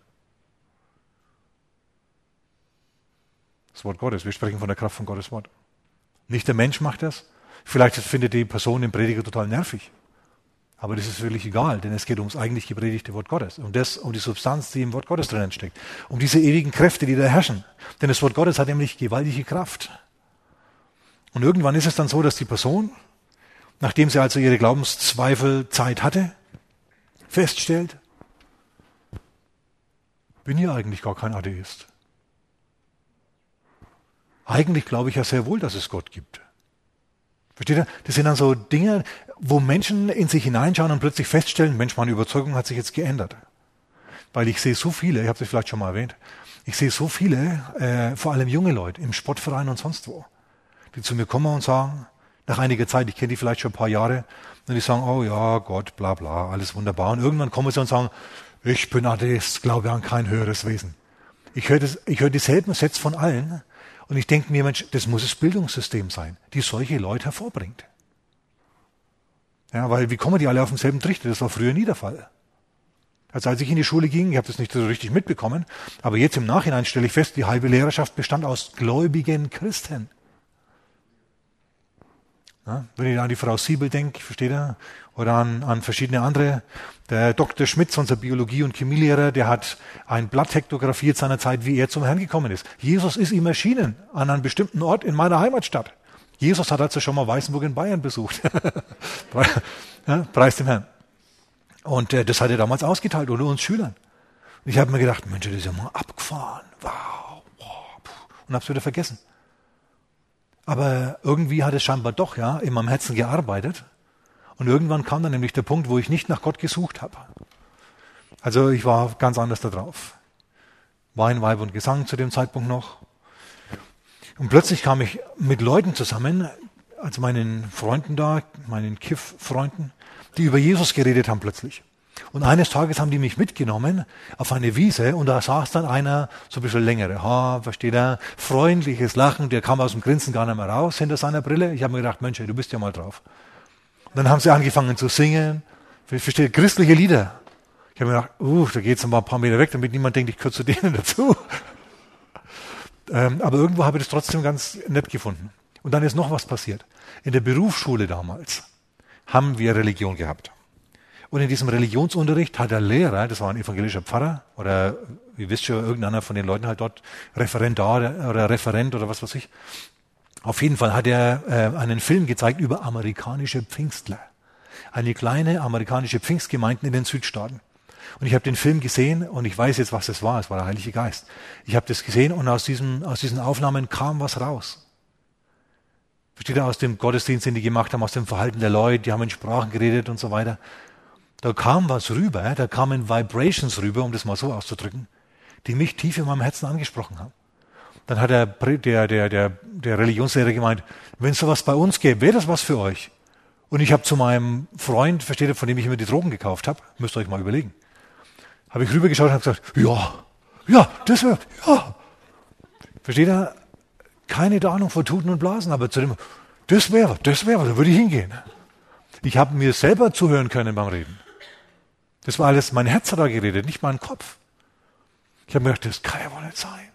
Das Wort Gottes. Wir sprechen von der Kraft von Gottes Wort. Nicht der Mensch macht das. Vielleicht findet die Person den Prediger total nervig. Aber das ist wirklich egal, denn es geht ums eigentlich gepredigte Wort Gottes. Um die Substanz, die im Wort Gottes drinnen steckt. Um diese ewigen Kräfte, die da herrschen. Denn das Wort Gottes hat nämlich gewaltige Kraft. Und irgendwann ist es dann so, dass die Person, nachdem sie also ihre Glaubenszweifelzeit hatte, feststellt, bin ja eigentlich gar kein Atheist. Eigentlich glaube ich ja sehr wohl, dass es Gott gibt. Versteht ihr? Das sind dann so Dinge, wo Menschen in sich hineinschauen und plötzlich feststellen, Mensch, meine Überzeugung hat sich jetzt geändert. Weil ich sehe so viele, ich habe es vielleicht schon mal erwähnt, ich sehe so viele, vor allem junge Leute im Sportverein und sonst wo, die zu mir kommen und sagen, nach einiger Zeit, ich kenne die vielleicht schon ein paar Jahre, und die sagen, oh ja, Gott, bla bla, alles wunderbar. Und irgendwann kommen sie und sagen, ich bin Atheist, glaube an kein höheres Wesen. Ich höre dieselben Sätze von allen. Und ich denke mir, Mensch, das muss das Bildungssystem sein, die solche Leute hervorbringt. Ja, weil wie kommen die alle auf denselben Trichter? Das war früher nie der Fall. Also als ich in die Schule ging, ich habe das nicht so richtig mitbekommen, aber jetzt im Nachhinein stelle ich fest, die halbe Lehrerschaft bestand aus gläubigen Christen. Ja, wenn ich an die Frau Siebel denke, versteht ihr? Oder an verschiedene andere. Der Dr. Schmitz, unser Biologie- und Chemielehrer, der hat ein Blatt hektografiert seiner Zeit, wie er zum Herrn gekommen ist. Jesus ist ihm erschienen an einem bestimmten Ort in meiner Heimatstadt. Jesus hat also schon mal Weißenburg in Bayern besucht. Ja, preis dem Herrn. Und das hat er damals ausgeteilt unter uns Schülern. Und ich habe mir gedacht, Mensch, das ist ja mal abgefahren. Wow. Und habe es wieder vergessen. Aber irgendwie hat es scheinbar doch in meinem Herzen gearbeitet. Und irgendwann kam dann nämlich der Punkt, wo ich nicht nach Gott gesucht habe. Also ich war ganz anders da drauf. Wein, Weib und Gesang zu dem Zeitpunkt noch. Und plötzlich kam ich mit Leuten zusammen, also meinen Freunden da, meinen Kiff-Freunden, die über Jesus geredet haben plötzlich. Und eines Tages haben die mich mitgenommen auf eine Wiese und da saß dann einer, so ein bisschen längere Haar, versteht er, freundliches Lachen, der kam aus dem Grinsen gar nicht mehr raus hinter seiner Brille. Ich habe mir gedacht, Mensch, du bist ja mal drauf. Und dann haben sie angefangen zu singen, versteht, christliche Lieder. Ich habe mir gedacht, da geht's ein paar Meter weg, damit niemand denkt, ich gehöre zu denen dazu. Aber irgendwo habe ich das trotzdem ganz nett gefunden. Und dann ist noch was passiert. In der Berufsschule damals haben wir Religion gehabt. Und in diesem Religionsunterricht hat der Lehrer, das war ein evangelischer Pfarrer, oder ihr wisst schon, irgendeiner von den Leuten halt dort, Referendar oder Referent oder was weiß ich. Auf jeden Fall hat er einen Film gezeigt über amerikanische Pfingstler. Eine kleine amerikanische Pfingstgemeinden in den Südstaaten. Und ich habe den Film gesehen und ich weiß jetzt, was das war. Es war der Heilige Geist. Ich habe das gesehen und aus diesen Aufnahmen kam was raus. Versteht ihr, aus dem Gottesdienst, den die gemacht haben, aus dem Verhalten der Leute, die haben in Sprachen geredet und so weiter. Da kam was rüber, da kamen Vibrations rüber, um das mal so auszudrücken, die mich tief in meinem Herzen angesprochen haben. Dann hat der Religionslehrer gemeint, wenn es sowas bei uns gäbe, wäre das was für euch? Und ich habe zu meinem Freund, versteht ihr, von dem ich immer die Drogen gekauft habe, müsst ihr euch mal überlegen, habe ich rübergeschaut und habe gesagt, ja, das wäre, ja. Versteht ihr? Keine Ahnung von Tuten und Blasen, aber zu dem, das wäre, da würde ich hingehen. Ich habe mir selber zuhören können beim Reden. Das war alles, mein Herz hat da geredet, nicht mein Kopf. Ich habe mir gedacht, das kann ja wohl nicht sein.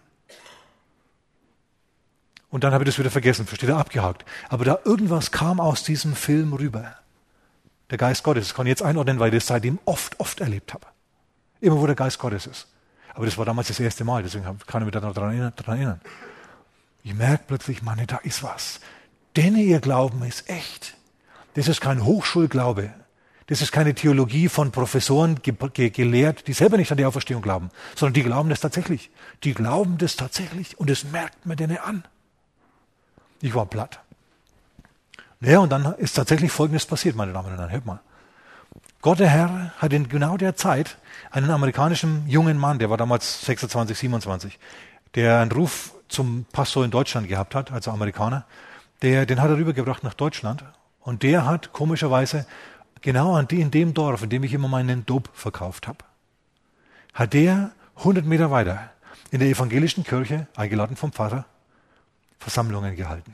Und dann habe ich das wieder vergessen, versteht ihr, abgehakt. Aber da irgendwas kam aus diesem Film rüber. Der Geist Gottes, das kann ich jetzt einordnen, weil ich das seitdem oft erlebt habe. Immer wo der Geist Gottes ist. Aber das war damals das erste Mal, deswegen kann ich mich daran erinnern. Ich merke plötzlich, Mann, da ist was. Denn ihr Glauben ist echt. Das ist kein Hochschulglaube. Das ist keine Theologie von Professoren gelehrt, die selber nicht an die Auferstehung glauben, sondern die glauben das tatsächlich. Die glauben das tatsächlich und das merkt man denen an. Ich war platt. Ja, und dann ist tatsächlich Folgendes passiert, meine Damen und Herren. Hört mal. Gott, der Herr, hat in genau der Zeit einen amerikanischen jungen Mann, der war damals 26, 27, der einen Ruf zum Pastor in Deutschland gehabt hat, also Amerikaner, den hat er rübergebracht nach Deutschland. Und der hat komischerweise genau in dem Dorf, in dem ich immer meinen Dope verkauft habe, hat der 100 Meter weiter in der evangelischen Kirche, eingeladen vom Pfarrer, Versammlungen gehalten.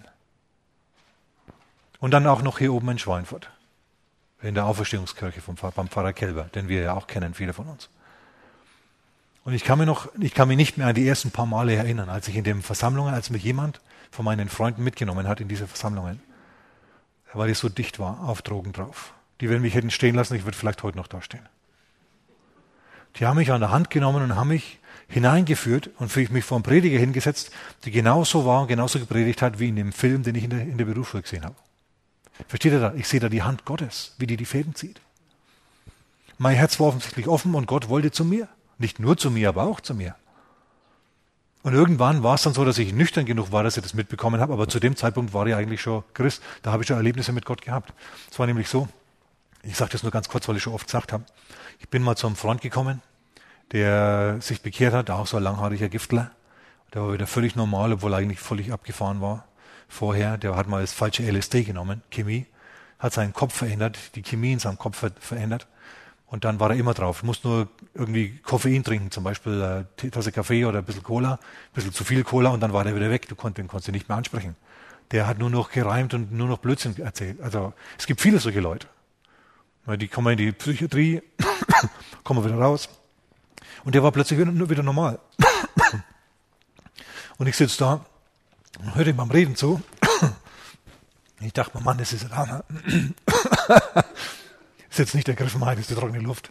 Und dann auch noch hier oben in Schweinfurt, in der Auferstehungskirche beim Pfarrer Kelber, den wir ja auch kennen, viele von uns. Und ich kann mich nicht mehr an die ersten paar Male erinnern, als ich in den Versammlungen, als mich jemand von meinen Freunden mitgenommen hat in diese Versammlungen, weil ich so dicht war, auf Drogen drauf. Die, wenn mich hätten stehen lassen, ich würde vielleicht heute noch da stehen. Die haben mich an der Hand genommen und haben mich hineingeführt und mich vor einen Prediger hingesetzt, der genauso war und genauso gepredigt hat, wie in dem Film, den ich in der Berufsschule gesehen habe. Versteht ihr da? Ich sehe da die Hand Gottes, wie die Fäden zieht. Mein Herz war offensichtlich offen und Gott wollte zu mir. Nicht nur zu mir, aber auch zu mir. Und irgendwann war es dann so, dass ich nüchtern genug war, dass ich das mitbekommen habe, aber zu dem Zeitpunkt war ich eigentlich schon Christ. Da habe ich schon Erlebnisse mit Gott gehabt. Es war nämlich so, ich sage das nur ganz kurz, weil ich schon oft gesagt habe, ich bin mal zu einem Freund gekommen, der sich bekehrt hat, auch so ein langhaariger Giftler. Der war wieder völlig normal, obwohl er eigentlich völlig abgefahren war vorher. Der hat mal das falsche LSD genommen, Chemie, hat seinen Kopf verändert, die Chemie in seinem Kopf verändert. Und dann war er immer drauf. Muss nur irgendwie Koffein trinken, zum Beispiel eine Tasse Kaffee oder ein bisschen Cola, ein bisschen zu viel Cola und dann war er wieder weg. Den konntest du nicht mehr ansprechen. Der hat nur noch gereimt und nur noch Blödsinn erzählt. Also es gibt viele solche Leute. Die kommen in die Psychiatrie, kommen wieder raus. Und der war plötzlich wieder normal. Und ich sitze da und höre ihm beim Reden zu. Ich dachte mir, Mann, das ist ein Hammer. Das ist jetzt nicht der Griffenmai, das ist die trockene Luft.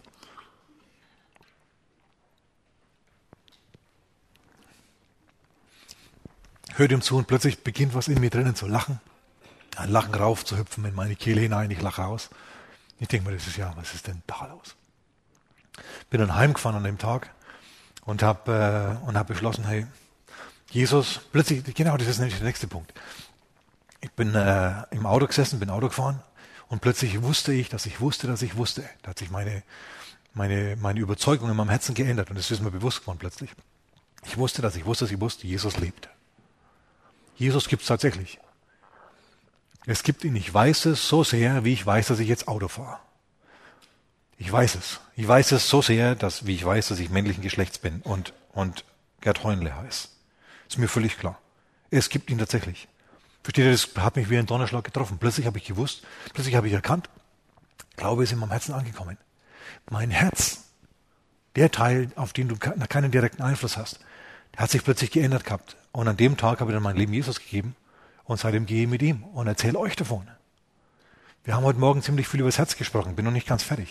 Hört ihm zu und plötzlich beginnt was in mir drinnen zu lachen. Ein Lachen rauf zu hüpfen in meine Kehle hinein, ich lache raus. Ich denke mir, was ist denn da los? Bin dann heimgefahren an dem Tag und hab beschlossen, hey, Jesus, plötzlich, genau, das ist nämlich der nächste Punkt. Ich bin im Auto gesessen, bin Auto gefahren und plötzlich wusste ich, dass ich wusste. Da hat sich meine Überzeugung in meinem Herzen geändert und das ist mir bewusst geworden plötzlich. Ich wusste, Jesus lebt. Jesus gibt es tatsächlich. Es gibt ihn, ich weiß es so sehr, wie ich weiß, dass ich jetzt Auto fahre. Ich weiß es. Ich weiß es so sehr, wie ich weiß, dass ich männlichen Geschlechts bin und Gerd Heunle heißt. Ist mir völlig klar. Es gibt ihn tatsächlich. Versteht ihr, das hat mich wie ein Donnerschlag getroffen. Plötzlich habe ich gewusst, plötzlich habe ich erkannt, Glaube ist in meinem Herzen angekommen. Mein Herz, der Teil, auf den du keinen direkten Einfluss hast, der hat sich plötzlich geändert gehabt. Und an dem Tag habe ich dann mein Leben Jesus gegeben und seitdem gehe ich mit ihm und erzähle euch davon. Wir haben heute Morgen ziemlich viel über das Herz gesprochen, bin noch nicht ganz fertig.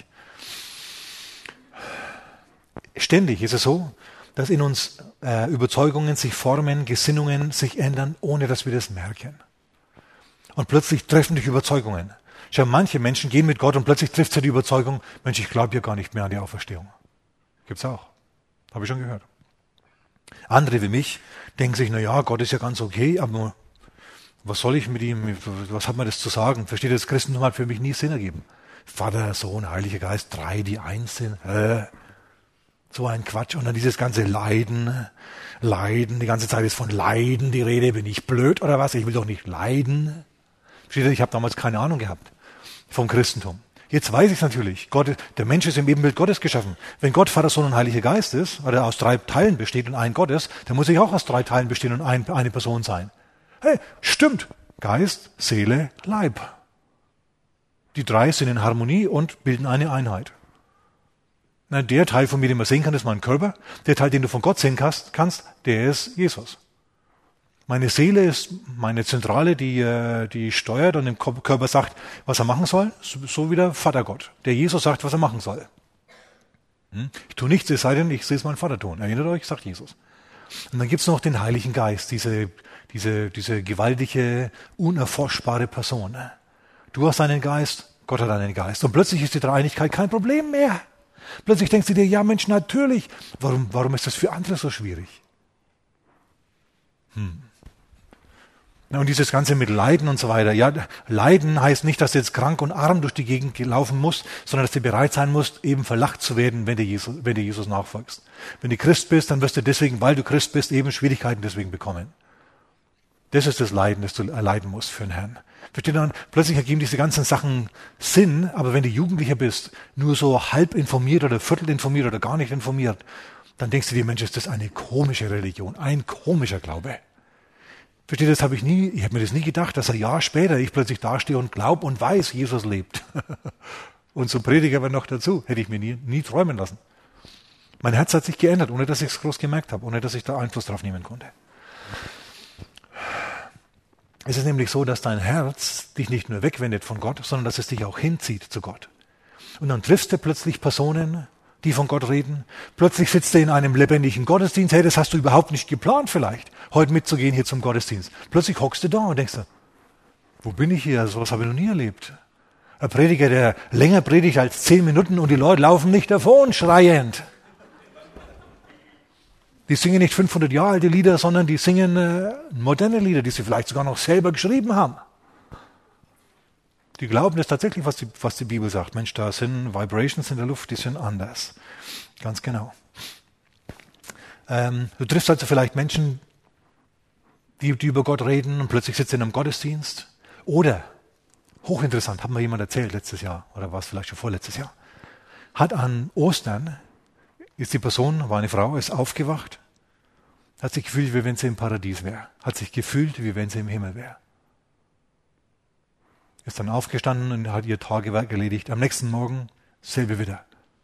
Ständig ist es so, dass in uns Überzeugungen sich formen, Gesinnungen sich ändern, ohne dass wir das merken. Und plötzlich treffen dich Überzeugungen. Schau, manche Menschen gehen mit Gott und plötzlich trifft sie die Überzeugung, Mensch, ich glaube ja gar nicht mehr an die Auferstehung. Gibt's auch. Habe ich schon gehört. Andere wie mich denken sich, na ja, Gott ist ja ganz okay, aber was soll ich mit ihm, was hat mir das zu sagen? Versteht ihr, das Christentum hat für mich nie Sinn ergeben. Vater, Sohn, Heiliger Geist, drei, die eins sind. So ein Quatsch. Und dann dieses ganze Leiden, die ganze Zeit ist von Leiden die Rede. Bin ich blöd oder was? Ich will doch nicht leiden. Ich habe damals keine Ahnung gehabt vom Christentum. Jetzt weiß ich es natürlich. Der Mensch ist im Ebenbild Gottes geschaffen. Wenn Gott Vater, Sohn und Heiliger Geist ist, oder aus 3 Teilen besteht und ein Gott ist, dann muss ich auch aus 3 Teilen bestehen und eine Person sein. Hey, stimmt. Geist, Seele, Leib. Die 3 sind in Harmonie und bilden eine Einheit. Na, der Teil von mir, den man sehen kann, ist mein Körper. Der Teil, den du von Gott sehen kannst, der ist Jesus. Meine Seele ist meine Zentrale, die steuert und dem Körper sagt, was er machen soll, so wie der Vater Gott, der Jesus sagt, was er machen soll. Ich tue nichts, es sei denn, ich sehe es meinen Vater tun. Erinnert euch, sagt Jesus. Und dann gibt es noch den Heiligen Geist, diese gewaltige, unerforschbare Person. Du hast einen Geist, Gott hat einen Geist. Und plötzlich ist die Dreieinigkeit kein Problem mehr. Plötzlich denkst du dir, ja Mensch, natürlich. Warum ist das für andere so schwierig? Und dieses Ganze mit Leiden und so weiter. Ja, Leiden heißt nicht, dass du jetzt krank und arm durch die Gegend laufen musst, sondern dass du bereit sein musst, eben verlacht zu werden, wenn du Jesus nachfolgst. Wenn du Christ bist, dann wirst du deswegen, weil du Christ bist, eben Schwierigkeiten deswegen bekommen. Das ist das Leiden, das du erleiden musst für den Herrn. Versteht ihr? Plötzlich ergeben diese ganzen Sachen Sinn, aber wenn du Jugendlicher bist, nur so halb informiert oder viertel informiert oder gar nicht informiert, dann denkst du dir, Mensch, ist das eine komische Religion, ein komischer Glaube. Versteht ihr, ich habe mir das nie gedacht, dass ein Jahr später ich plötzlich dastehe und glaube und weiß, Jesus lebt. Und so predige aber noch dazu. Hätte ich mir nie träumen lassen. Mein Herz hat sich geändert, ohne dass ich es groß gemerkt habe, ohne dass ich da Einfluss drauf nehmen konnte. Es ist nämlich so, dass dein Herz dich nicht nur wegwendet von Gott, sondern dass es dich auch hinzieht zu Gott. Und dann triffst du plötzlich Personen, die von Gott reden. Plötzlich sitzt du in einem lebendigen Gottesdienst. Hey, das hast du überhaupt nicht geplant vielleicht, heute mitzugehen hier zum Gottesdienst. Plötzlich hockst du da und denkst du, wo bin ich hier? So was habe ich noch nie erlebt. Ein Prediger, der länger predigt als 10 Minuten und die Leute laufen nicht davon, schreiend. Die singen nicht 500 Jahre alte Lieder, sondern die singen moderne Lieder, die sie vielleicht sogar noch selber geschrieben haben. Die glauben das tatsächlich, was die Bibel sagt. Mensch, da sind Vibrations in der Luft, die sind anders. Ganz genau. Du triffst also vielleicht Menschen, die über Gott reden und plötzlich sitzen in einem Gottesdienst. Oder, hochinteressant, hat mir jemand erzählt letztes Jahr, oder war es vielleicht schon vorletztes Jahr, hat an Ostern, war eine Frau, ist aufgewacht, hat sich gefühlt, wie wenn sie im Paradies wäre. Hat sich gefühlt, wie wenn sie im Himmel wäre. Ist dann aufgestanden und hat ihr Tagewerk erledigt. Am nächsten Morgen selbe wieder.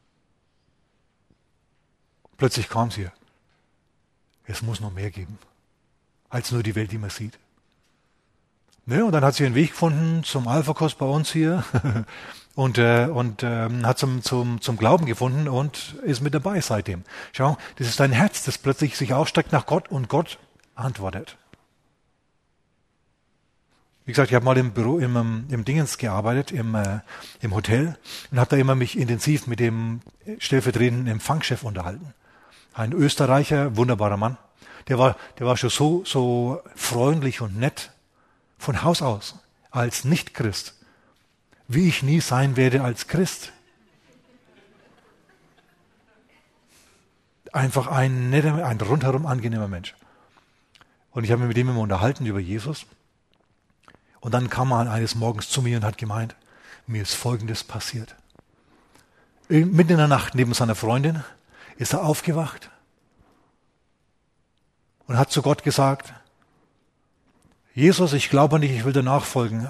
Plötzlich kam sie. Es muss noch mehr geben, als nur die Welt, die man sieht. Ne, und dann hat sie einen Weg gefunden zum Alpha-Kurs bei uns hier und hat zum Glauben gefunden und ist mit dabei seitdem. Schau, das ist dein Herz, das plötzlich sich ausstreckt nach Gott und Gott antwortet. Wie gesagt, ich habe mal im Büro, im Dingens gearbeitet, im Hotel und habe da immer mich intensiv mit dem stellvertretenden Empfangschef unterhalten. Ein Österreicher, wunderbarer Mann. Der war schon so freundlich und nett von Haus aus, als Nicht-Christ, wie ich nie sein werde als Christ. Einfach ein netter, ein rundherum angenehmer Mensch. Und ich habe mich mit ihm immer unterhalten über Jesus. Und dann kam er eines Morgens zu mir und hat gemeint, mir ist Folgendes passiert. Mitten in der Nacht neben seiner Freundin ist er aufgewacht und hat zu Gott gesagt, Jesus, ich glaube nicht, ich will dir nachfolgen.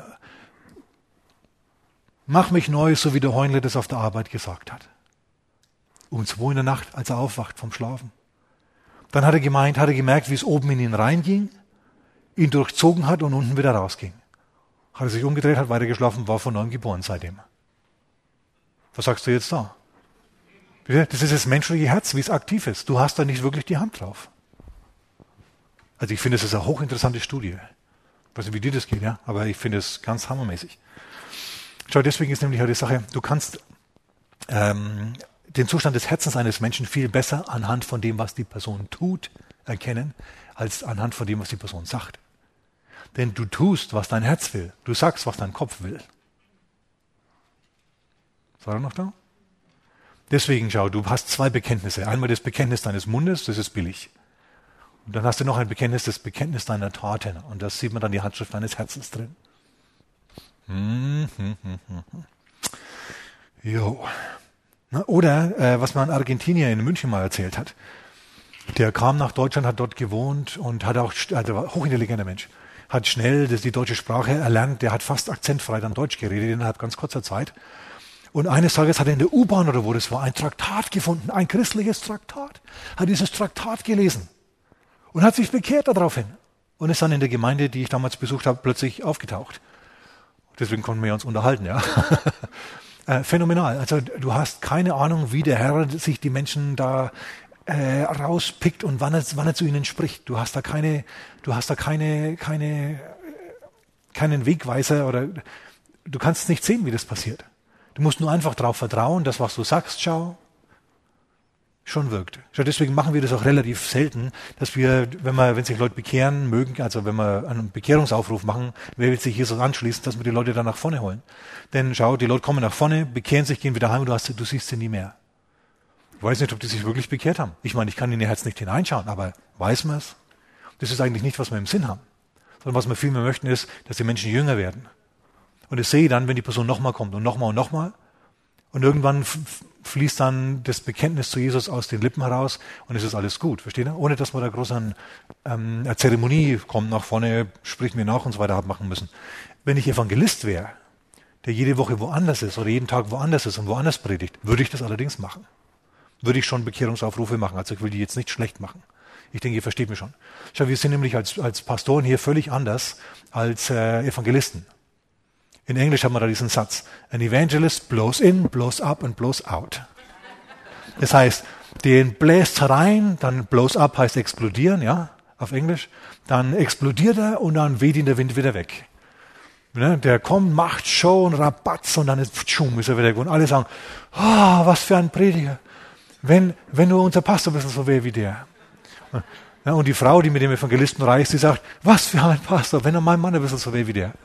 Mach mich neu, so wie der Heunle das auf der Arbeit gesagt hat. Um 2 in der Nacht, als er aufwacht vom Schlafen. Dann hat er gemerkt, wie es oben in ihn reinging, ihn durchzogen hat und unten wieder rausging. Hat er sich umgedreht, hat weitergeschlafen, war von neuem geboren seitdem. Was sagst du jetzt da? Das ist das menschliche Herz, wie es aktiv ist. Du hast da nicht wirklich die Hand drauf. Also ich finde, es ist eine hochinteressante Studie. Ich weiß nicht, wie dir das geht, ja, aber ich finde es ganz hammermäßig. Schau, deswegen ist nämlich auch die Sache, du kannst den Zustand des Herzens eines Menschen viel besser anhand von dem, was die Person tut, erkennen, als anhand von dem, was die Person sagt. Denn du tust, was dein Herz will. Du sagst, was dein Kopf will. Ist er noch da? Deswegen schau, du hast zwei Bekenntnisse. Einmal das Bekenntnis deines Mundes, das ist billig. Und dann hast du noch ein Bekenntnis, das Bekenntnis deiner Taten. Und das sieht man dann die Handschrift deines Herzens drin. Jo. Oder was man Argentinier in München mal erzählt hat. Der kam nach Deutschland, hat dort gewohnt und hat auch, also war ein hochintelligenter Mensch, hat schnell die deutsche Sprache erlernt, der hat fast akzentfrei dann Deutsch geredet innerhalb ganz kurzer Zeit. Und eines Tages hat er in der U-Bahn oder wo das war, ein Traktat gefunden, ein christliches Traktat, hat dieses Traktat gelesen und hat sich bekehrt daraufhin und ist dann in der Gemeinde, die ich damals besucht habe, plötzlich aufgetaucht. Deswegen konnten wir uns unterhalten, ja. Phänomenal. Also du hast keine Ahnung, wie der Herr sich die Menschen da rauspickt und wann er zu ihnen spricht. Du hast da keinen Wegweiser oder du kannst nicht sehen, wie das passiert. Du musst nur einfach darauf vertrauen, dass was du sagst, schon wirkt. Schau, deswegen machen wir das auch relativ selten, dass wir, wenn sich Leute bekehren mögen, also wenn wir einen Bekehrungsaufruf machen, wer will sich Jesus anschließen, dass wir die Leute dann nach vorne holen. Denn schau, die Leute kommen nach vorne, bekehren sich, gehen wieder heim und du siehst sie nie mehr. Ich weiß nicht, ob die sich wirklich bekehrt haben. Ich meine, ich kann in ihr Herz nicht hineinschauen, aber weiß man es? Das ist eigentlich nicht, was wir im Sinn haben. Sondern was wir vielmehr möchten, ist, dass die Menschen jünger werden. Und das sehe ich dann, wenn die Person nochmal kommt und nochmal und nochmal. Und irgendwann fließt dann das Bekenntnis zu Jesus aus den Lippen heraus und es ist alles gut, versteht ihr? Ohne, dass man da groß an eine Zeremonie kommt, nach vorne, spricht mir nach und so weiter machen müssen. Wenn ich Evangelist wäre, der jede Woche woanders ist oder jeden Tag woanders ist und woanders predigt, würde ich das allerdings machen. Würde ich schon Bekehrungsaufrufe machen. Also ich will die jetzt nicht schlecht machen. Ich denke, ihr versteht mich schon. Schau, wir sind nämlich als Pastoren hier völlig anders als Evangelisten. In Englisch haben wir da diesen Satz. An evangelist blows in, blows up and blows out. Das heißt, den bläst rein, dann blows up heißt explodieren, ja, auf Englisch. Dann explodiert er und dann weht ihn der Wind wieder weg. Ne, der kommt, macht Show und Rabatz und dann ist er wieder weg. Und alle sagen, was für ein Prediger. Wenn nur unser Pastor ein bisschen so wäre wie der. Ja, und die Frau, die mit dem Evangelisten reist, die sagt, was für ein Pastor, wenn er mein Mann ein bisschen so wäre wie der.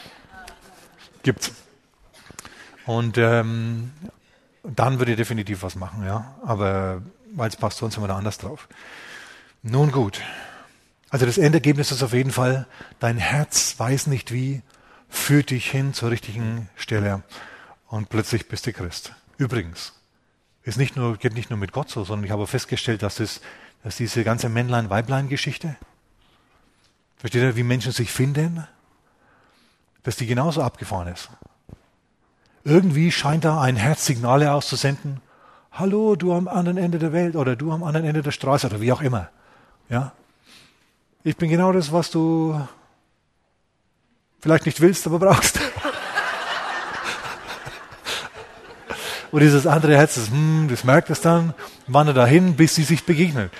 Gibt's. Und dann würde ich definitiv was machen, ja. Aber als Pastoren sind wir da anders drauf. Nun gut. Also das Endergebnis ist auf jeden Fall, dein Herz weiß nicht wie, führt dich hin zur richtigen Stelle und plötzlich bist du Christ. Übrigens, geht nicht nur mit Gott so, sondern ich habe festgestellt, dass diese ganze Männlein-Weiblein-Geschichte, versteht ihr, wie Menschen sich finden, dass die genauso abgefahren ist. Irgendwie scheint da ein Herz Signale auszusenden. Hallo, du am anderen Ende der Welt oder du am anderen Ende der Straße oder wie auch immer. Ja? Ich bin genau das, was du vielleicht nicht willst, aber brauchst. Und dieses andere Herz, das merkt es dann, wandert dahin, bis sie sich begegnen.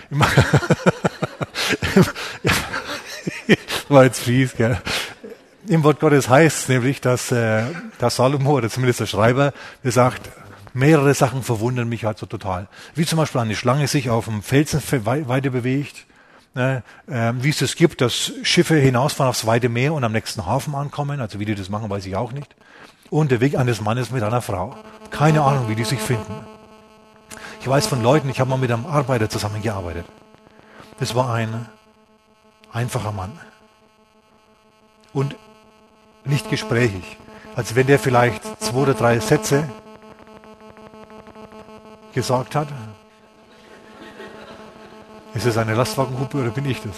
War jetzt fies, gell? Im Wort Gottes heißt es nämlich, dass Salomo oder zumindest der Schreiber, der sagt, mehrere Sachen verwundern mich halt so total. Wie zum Beispiel eine Schlange sich auf dem Felsen weiter bewegt, ne? Wie es das gibt, dass Schiffe hinausfahren aufs weite Meer und am nächsten Hafen ankommen, also wie die das machen, weiß ich auch nicht. Und der Weg eines Mannes mit einer Frau. Keine Ahnung, wie die sich finden. Ich weiß von Leuten, ich habe mal mit einem Arbeiter zusammengearbeitet. Das war ein einfacher Mann. Und nicht gesprächig. Als wenn der vielleicht 2 oder 3 Sätze gesagt hat. Ist es eine Lastwagenhupe oder bin ich das?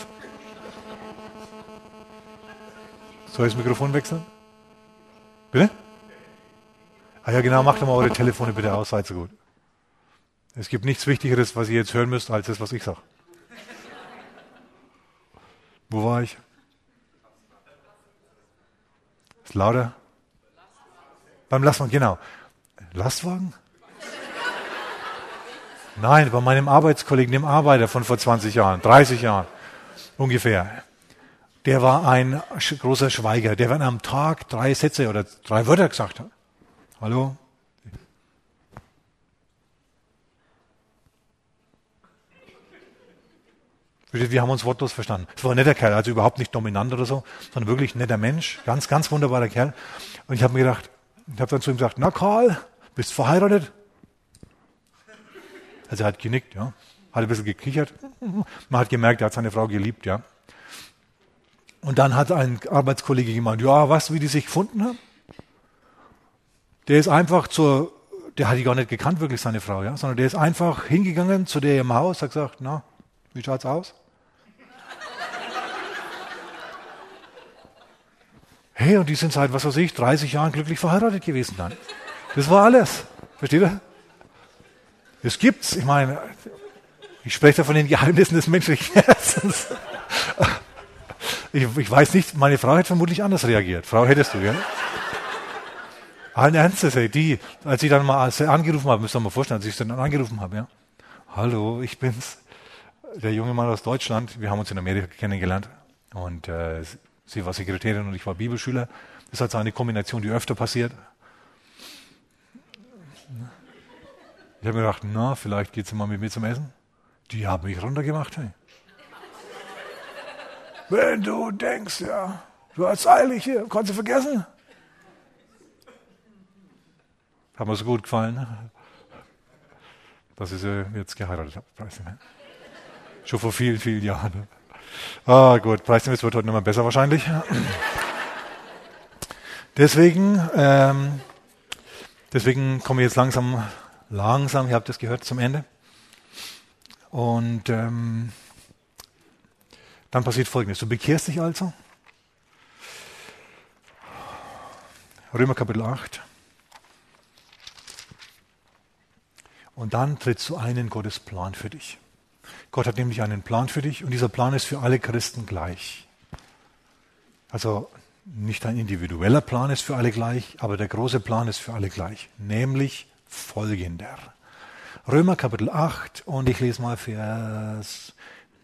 Soll ich das Mikrofon wechseln? Bitte? Ah ja, genau, macht doch mal eure Telefone bitte aus, seid so gut. Es gibt nichts Wichtigeres, was ihr jetzt hören müsst, als das, was ich sage. Wo war ich? Ist lauter? Beim Lastwagen, genau. Lastwagen? Nein, bei meinem Arbeitskollegen, dem Arbeiter von vor 20 Jahren, 30 Jahren ungefähr. Der war ein großer Schweiger, der wenn am Tag 3 Sätze oder 3 Wörter gesagt hat. Hallo? Wir haben uns wortlos verstanden. Es war ein netter Kerl, also überhaupt nicht dominant oder so, sondern wirklich ein netter Mensch, ganz, ganz wunderbarer Kerl. Und ich habe mir gedacht, ich habe dann zu ihm gesagt, na Karl, Bist verheiratet? Also er hat genickt, ja. Hat ein bisschen gekichert. Man hat gemerkt, er hat seine Frau geliebt, ja. Und dann hat ein Arbeitskollege gemeint, ja, weißt du, wie die sich gefunden haben? Der ist einfach der hat die gar nicht gekannt, wirklich seine Frau, ja, sondern der ist einfach hingegangen zu der im Haus, hat gesagt, na, wie schaut's aus? Hey, und die sind seit, was weiß ich, 30 Jahren glücklich verheiratet gewesen dann. Das war alles. Versteht ihr? Das gibt's. Ich meine, ich spreche da von den Geheimnissen des menschlichen Herzens. Ich weiß nicht, meine Frau hätte vermutlich anders reagiert. Frau hättest du, ja? Allen Ernstes, ey, als ich dann mal angerufen habe, müsst ihr mal vorstellen, als ich dann angerufen habe, ja. Hallo, ich bin's, der junge Mann aus Deutschland. Wir haben uns in Amerika kennengelernt. Und sie war Sekretärin und ich war Bibelschüler. Das ist halt so eine Kombination, die öfter passiert. Ich habe mir gedacht, na, vielleicht geht sie mal mit mir zum Essen. Die haben mich runtergemacht, hey. Wenn du denkst, ja, du hast eilig hier, kannst du vergessen. Hat mir so gut gefallen, dass ich sie jetzt geheiratet habe. Schon vor vielen, vielen Jahren. Ah, gut, Preisnehmer wird heute noch mal besser wahrscheinlich. Deswegen komme ich jetzt langsam, ihr habt das gehört, zum Ende. Und dann passiert Folgendes. Du bekehrst dich also. Römer Kapitel 8. Und dann trittst du ein in Gottes Plan für dich. Gott hat nämlich einen Plan für dich und dieser Plan ist für alle Christen gleich. Also nicht ein individueller Plan ist für alle gleich, aber der große Plan ist für alle gleich. Nämlich folgender. Römer Kapitel 8 und ich lese mal Vers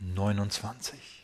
29.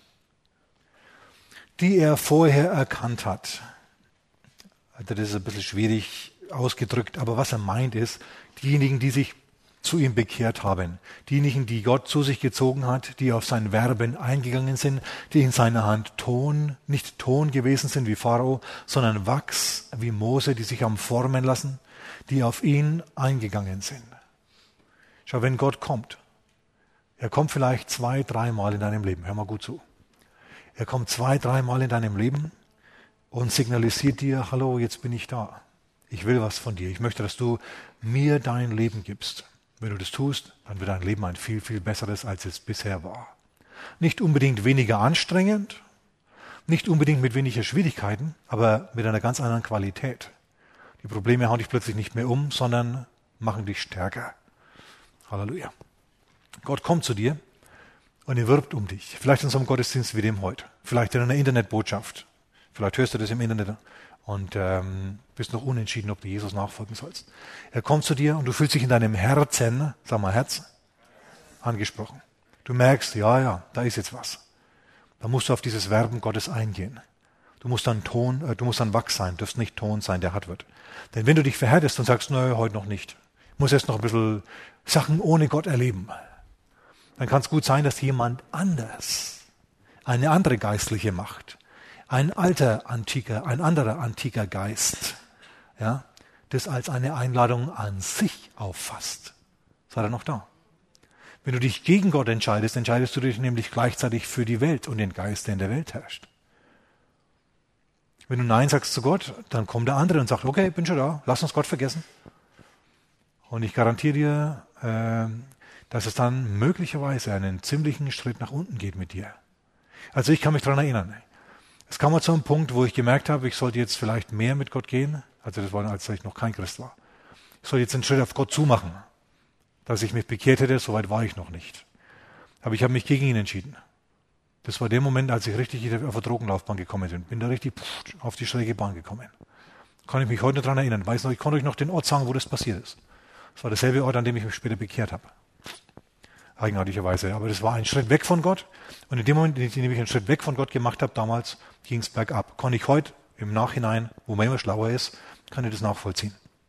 Die er vorher erkannt hat. Also das ist ein bisschen schwierig ausgedrückt, aber was er meint ist, diejenigen, die sich zu ihm bekehrt haben. Diejenigen, die Gott zu sich gezogen hat, die auf sein Werben eingegangen sind, die in seiner Hand nicht Ton gewesen sind wie Pharao, sondern Wachs wie Mose, die sich haben formen lassen, die auf ihn eingegangen sind. Schau, wenn Gott kommt, er kommt vielleicht 2-3 Mal in deinem Leben, hör mal gut zu. Er kommt 2-3 Mal in deinem Leben und signalisiert dir, hallo, jetzt bin ich da. Ich will was von dir. Ich möchte, dass du mir dein Leben gibst. Wenn du das tust, dann wird dein Leben ein viel, viel besseres, als es bisher war. Nicht unbedingt weniger anstrengend, nicht unbedingt mit weniger Schwierigkeiten, aber mit einer ganz anderen Qualität. Die Probleme hauen dich plötzlich nicht mehr um, sondern machen dich stärker. Halleluja. Gott kommt zu dir und er wirbt um dich. Vielleicht in so einem Gottesdienst wie dem heute. Vielleicht in einer Internetbotschaft. Vielleicht hörst du das im Internet und bist noch unentschieden, ob du Jesus nachfolgen sollst. Er kommt zu dir und du fühlst dich in deinem Herzen, sag mal Herz, angesprochen. Du merkst, ja, da ist jetzt was. Da musst du auf dieses Werben Gottes eingehen. Du musst dann Wachs sein, darfst nicht Ton sein, der hart wird. Denn wenn du dich verhärtest und sagst, nö, heute noch nicht, muss erst noch ein bisschen Sachen ohne Gott erleben, dann kann es gut sein, dass jemand anders, eine andere geistliche Macht, ein anderer antiker Geist, ja, das als eine Einladung an sich auffasst. Sei er noch da? Wenn du dich gegen Gott entscheidest, entscheidest du dich nämlich gleichzeitig für die Welt und den Geist, der in der Welt herrscht. Wenn du Nein sagst zu Gott, dann kommt der andere und sagt, okay, bin schon da, lass uns Gott vergessen. Und ich garantiere dir, dass es dann möglicherweise einen ziemlichen Schritt nach unten geht mit dir. Also ich kann mich daran erinnern. Es kam mal zu einem Punkt, wo ich gemerkt habe, ich sollte jetzt vielleicht mehr mit Gott gehen. Also das war, als ich noch kein Christ war. Ich sollte jetzt einen Schritt auf Gott zumachen. Dass ich mich bekehrt hätte, soweit war ich noch nicht. Aber ich habe mich gegen ihn entschieden. Das war der Moment, als ich richtig auf eine Drogenlaufbahn gekommen bin. Bin da richtig auf die schräge Bahn gekommen. Kann ich mich heute noch daran erinnern. Weiß noch, ich konnte euch noch den Ort sagen, wo das passiert ist. Das war derselbe Ort, an dem ich mich später bekehrt habe. Eigenartigerweise. Aber das war ein Schritt weg von Gott. Und in dem Moment, in dem ich einen Schritt weg von Gott gemacht habe, damals ging es bergab. Konnte ich heute im Nachhinein, wo man immer schlauer ist, kann ich das nachvollziehen.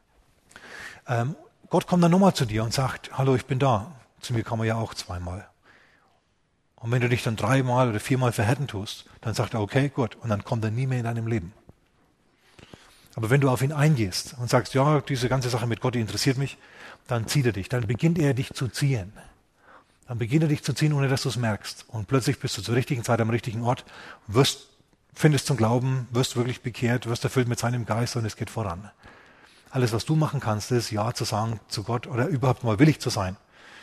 Gott kommt dann nochmal zu dir und sagt, hallo, ich bin da. Zu mir kam er ja auch 2-mal. Und wenn du dich dann 3-mal oder 4-mal verhärten tust, dann sagt er, okay, gut. Und dann kommt er nie mehr in deinem Leben. Aber wenn du auf ihn eingehst und sagst, ja, diese ganze Sache mit Gott, die interessiert mich, dann zieht er dich, dann beginnt er dich zu ziehen. Dann beginnt er dich zu ziehen, ohne dass du es merkst. Und plötzlich bist du zur richtigen Zeit am richtigen Ort, findest zum Glauben, wirst wirklich bekehrt, wirst erfüllt mit seinem Geist und es geht voran. Alles, was du machen kannst, ist Ja zu sagen zu Gott oder überhaupt mal willig zu sein.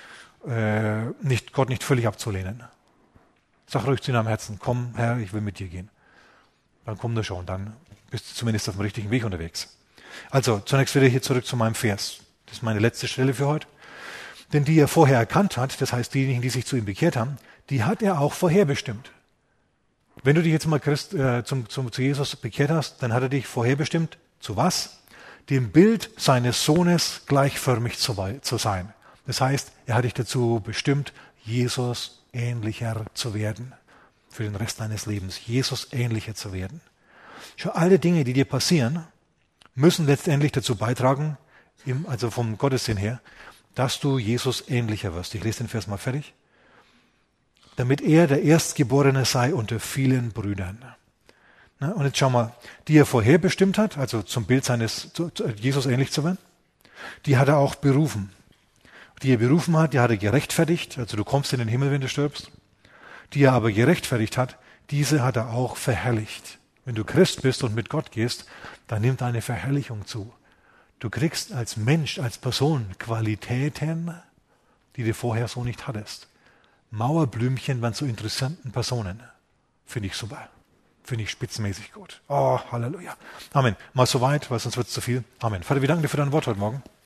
Gott nicht völlig abzulehnen. Sag ruhig zu ihm am Herzen, komm Herr, ich will mit dir gehen. Dann kommt er schon, dann bist du zumindest auf dem richtigen Weg unterwegs. Also zunächst wieder hier zurück zu meinem Vers. Das ist meine letzte Stelle für heute. Denn die er vorher erkannt hat, das heißt diejenigen, die sich zu ihm bekehrt haben, die hat er auch vorherbestimmt. Wenn du dich jetzt mal zu Jesus bekehrt hast, dann hat er dich vorherbestimmt. Zu was? Dem Bild seines Sohnes gleichförmig zu sein. Das heißt, er hat dich dazu bestimmt, Jesus ähnlicher zu werden. Für den Rest deines Lebens. Jesus ähnlicher zu werden. Schon alle Dinge, die dir passieren, müssen letztendlich dazu beitragen, also vom Gottessinn her, dass du Jesus ähnlicher wirst. Ich lese den Vers mal fertig. Damit er der Erstgeborene sei unter vielen Brüdern. Und jetzt schau mal, die er vorherbestimmt hat, also zum Bild Jesus ähnlich zu werden, die hat er auch berufen. Die er berufen hat, die hat er gerechtfertigt, also du kommst in den Himmel, wenn du stirbst. Die er aber gerechtfertigt hat, diese hat er auch verherrlicht. Wenn du Christ bist und mit Gott gehst, dann nimmt deine Verherrlichung zu. Du kriegst als Mensch, als Person Qualitäten, die du vorher so nicht hattest. Mauerblümchen waren zu interessanten Personen. Finde ich super. Finde ich spitzenmäßig gut. Oh, Halleluja. Amen. Mal so weit, weil sonst wird es zu viel. Amen. Vater, wir danken dir für dein Wort heute Morgen.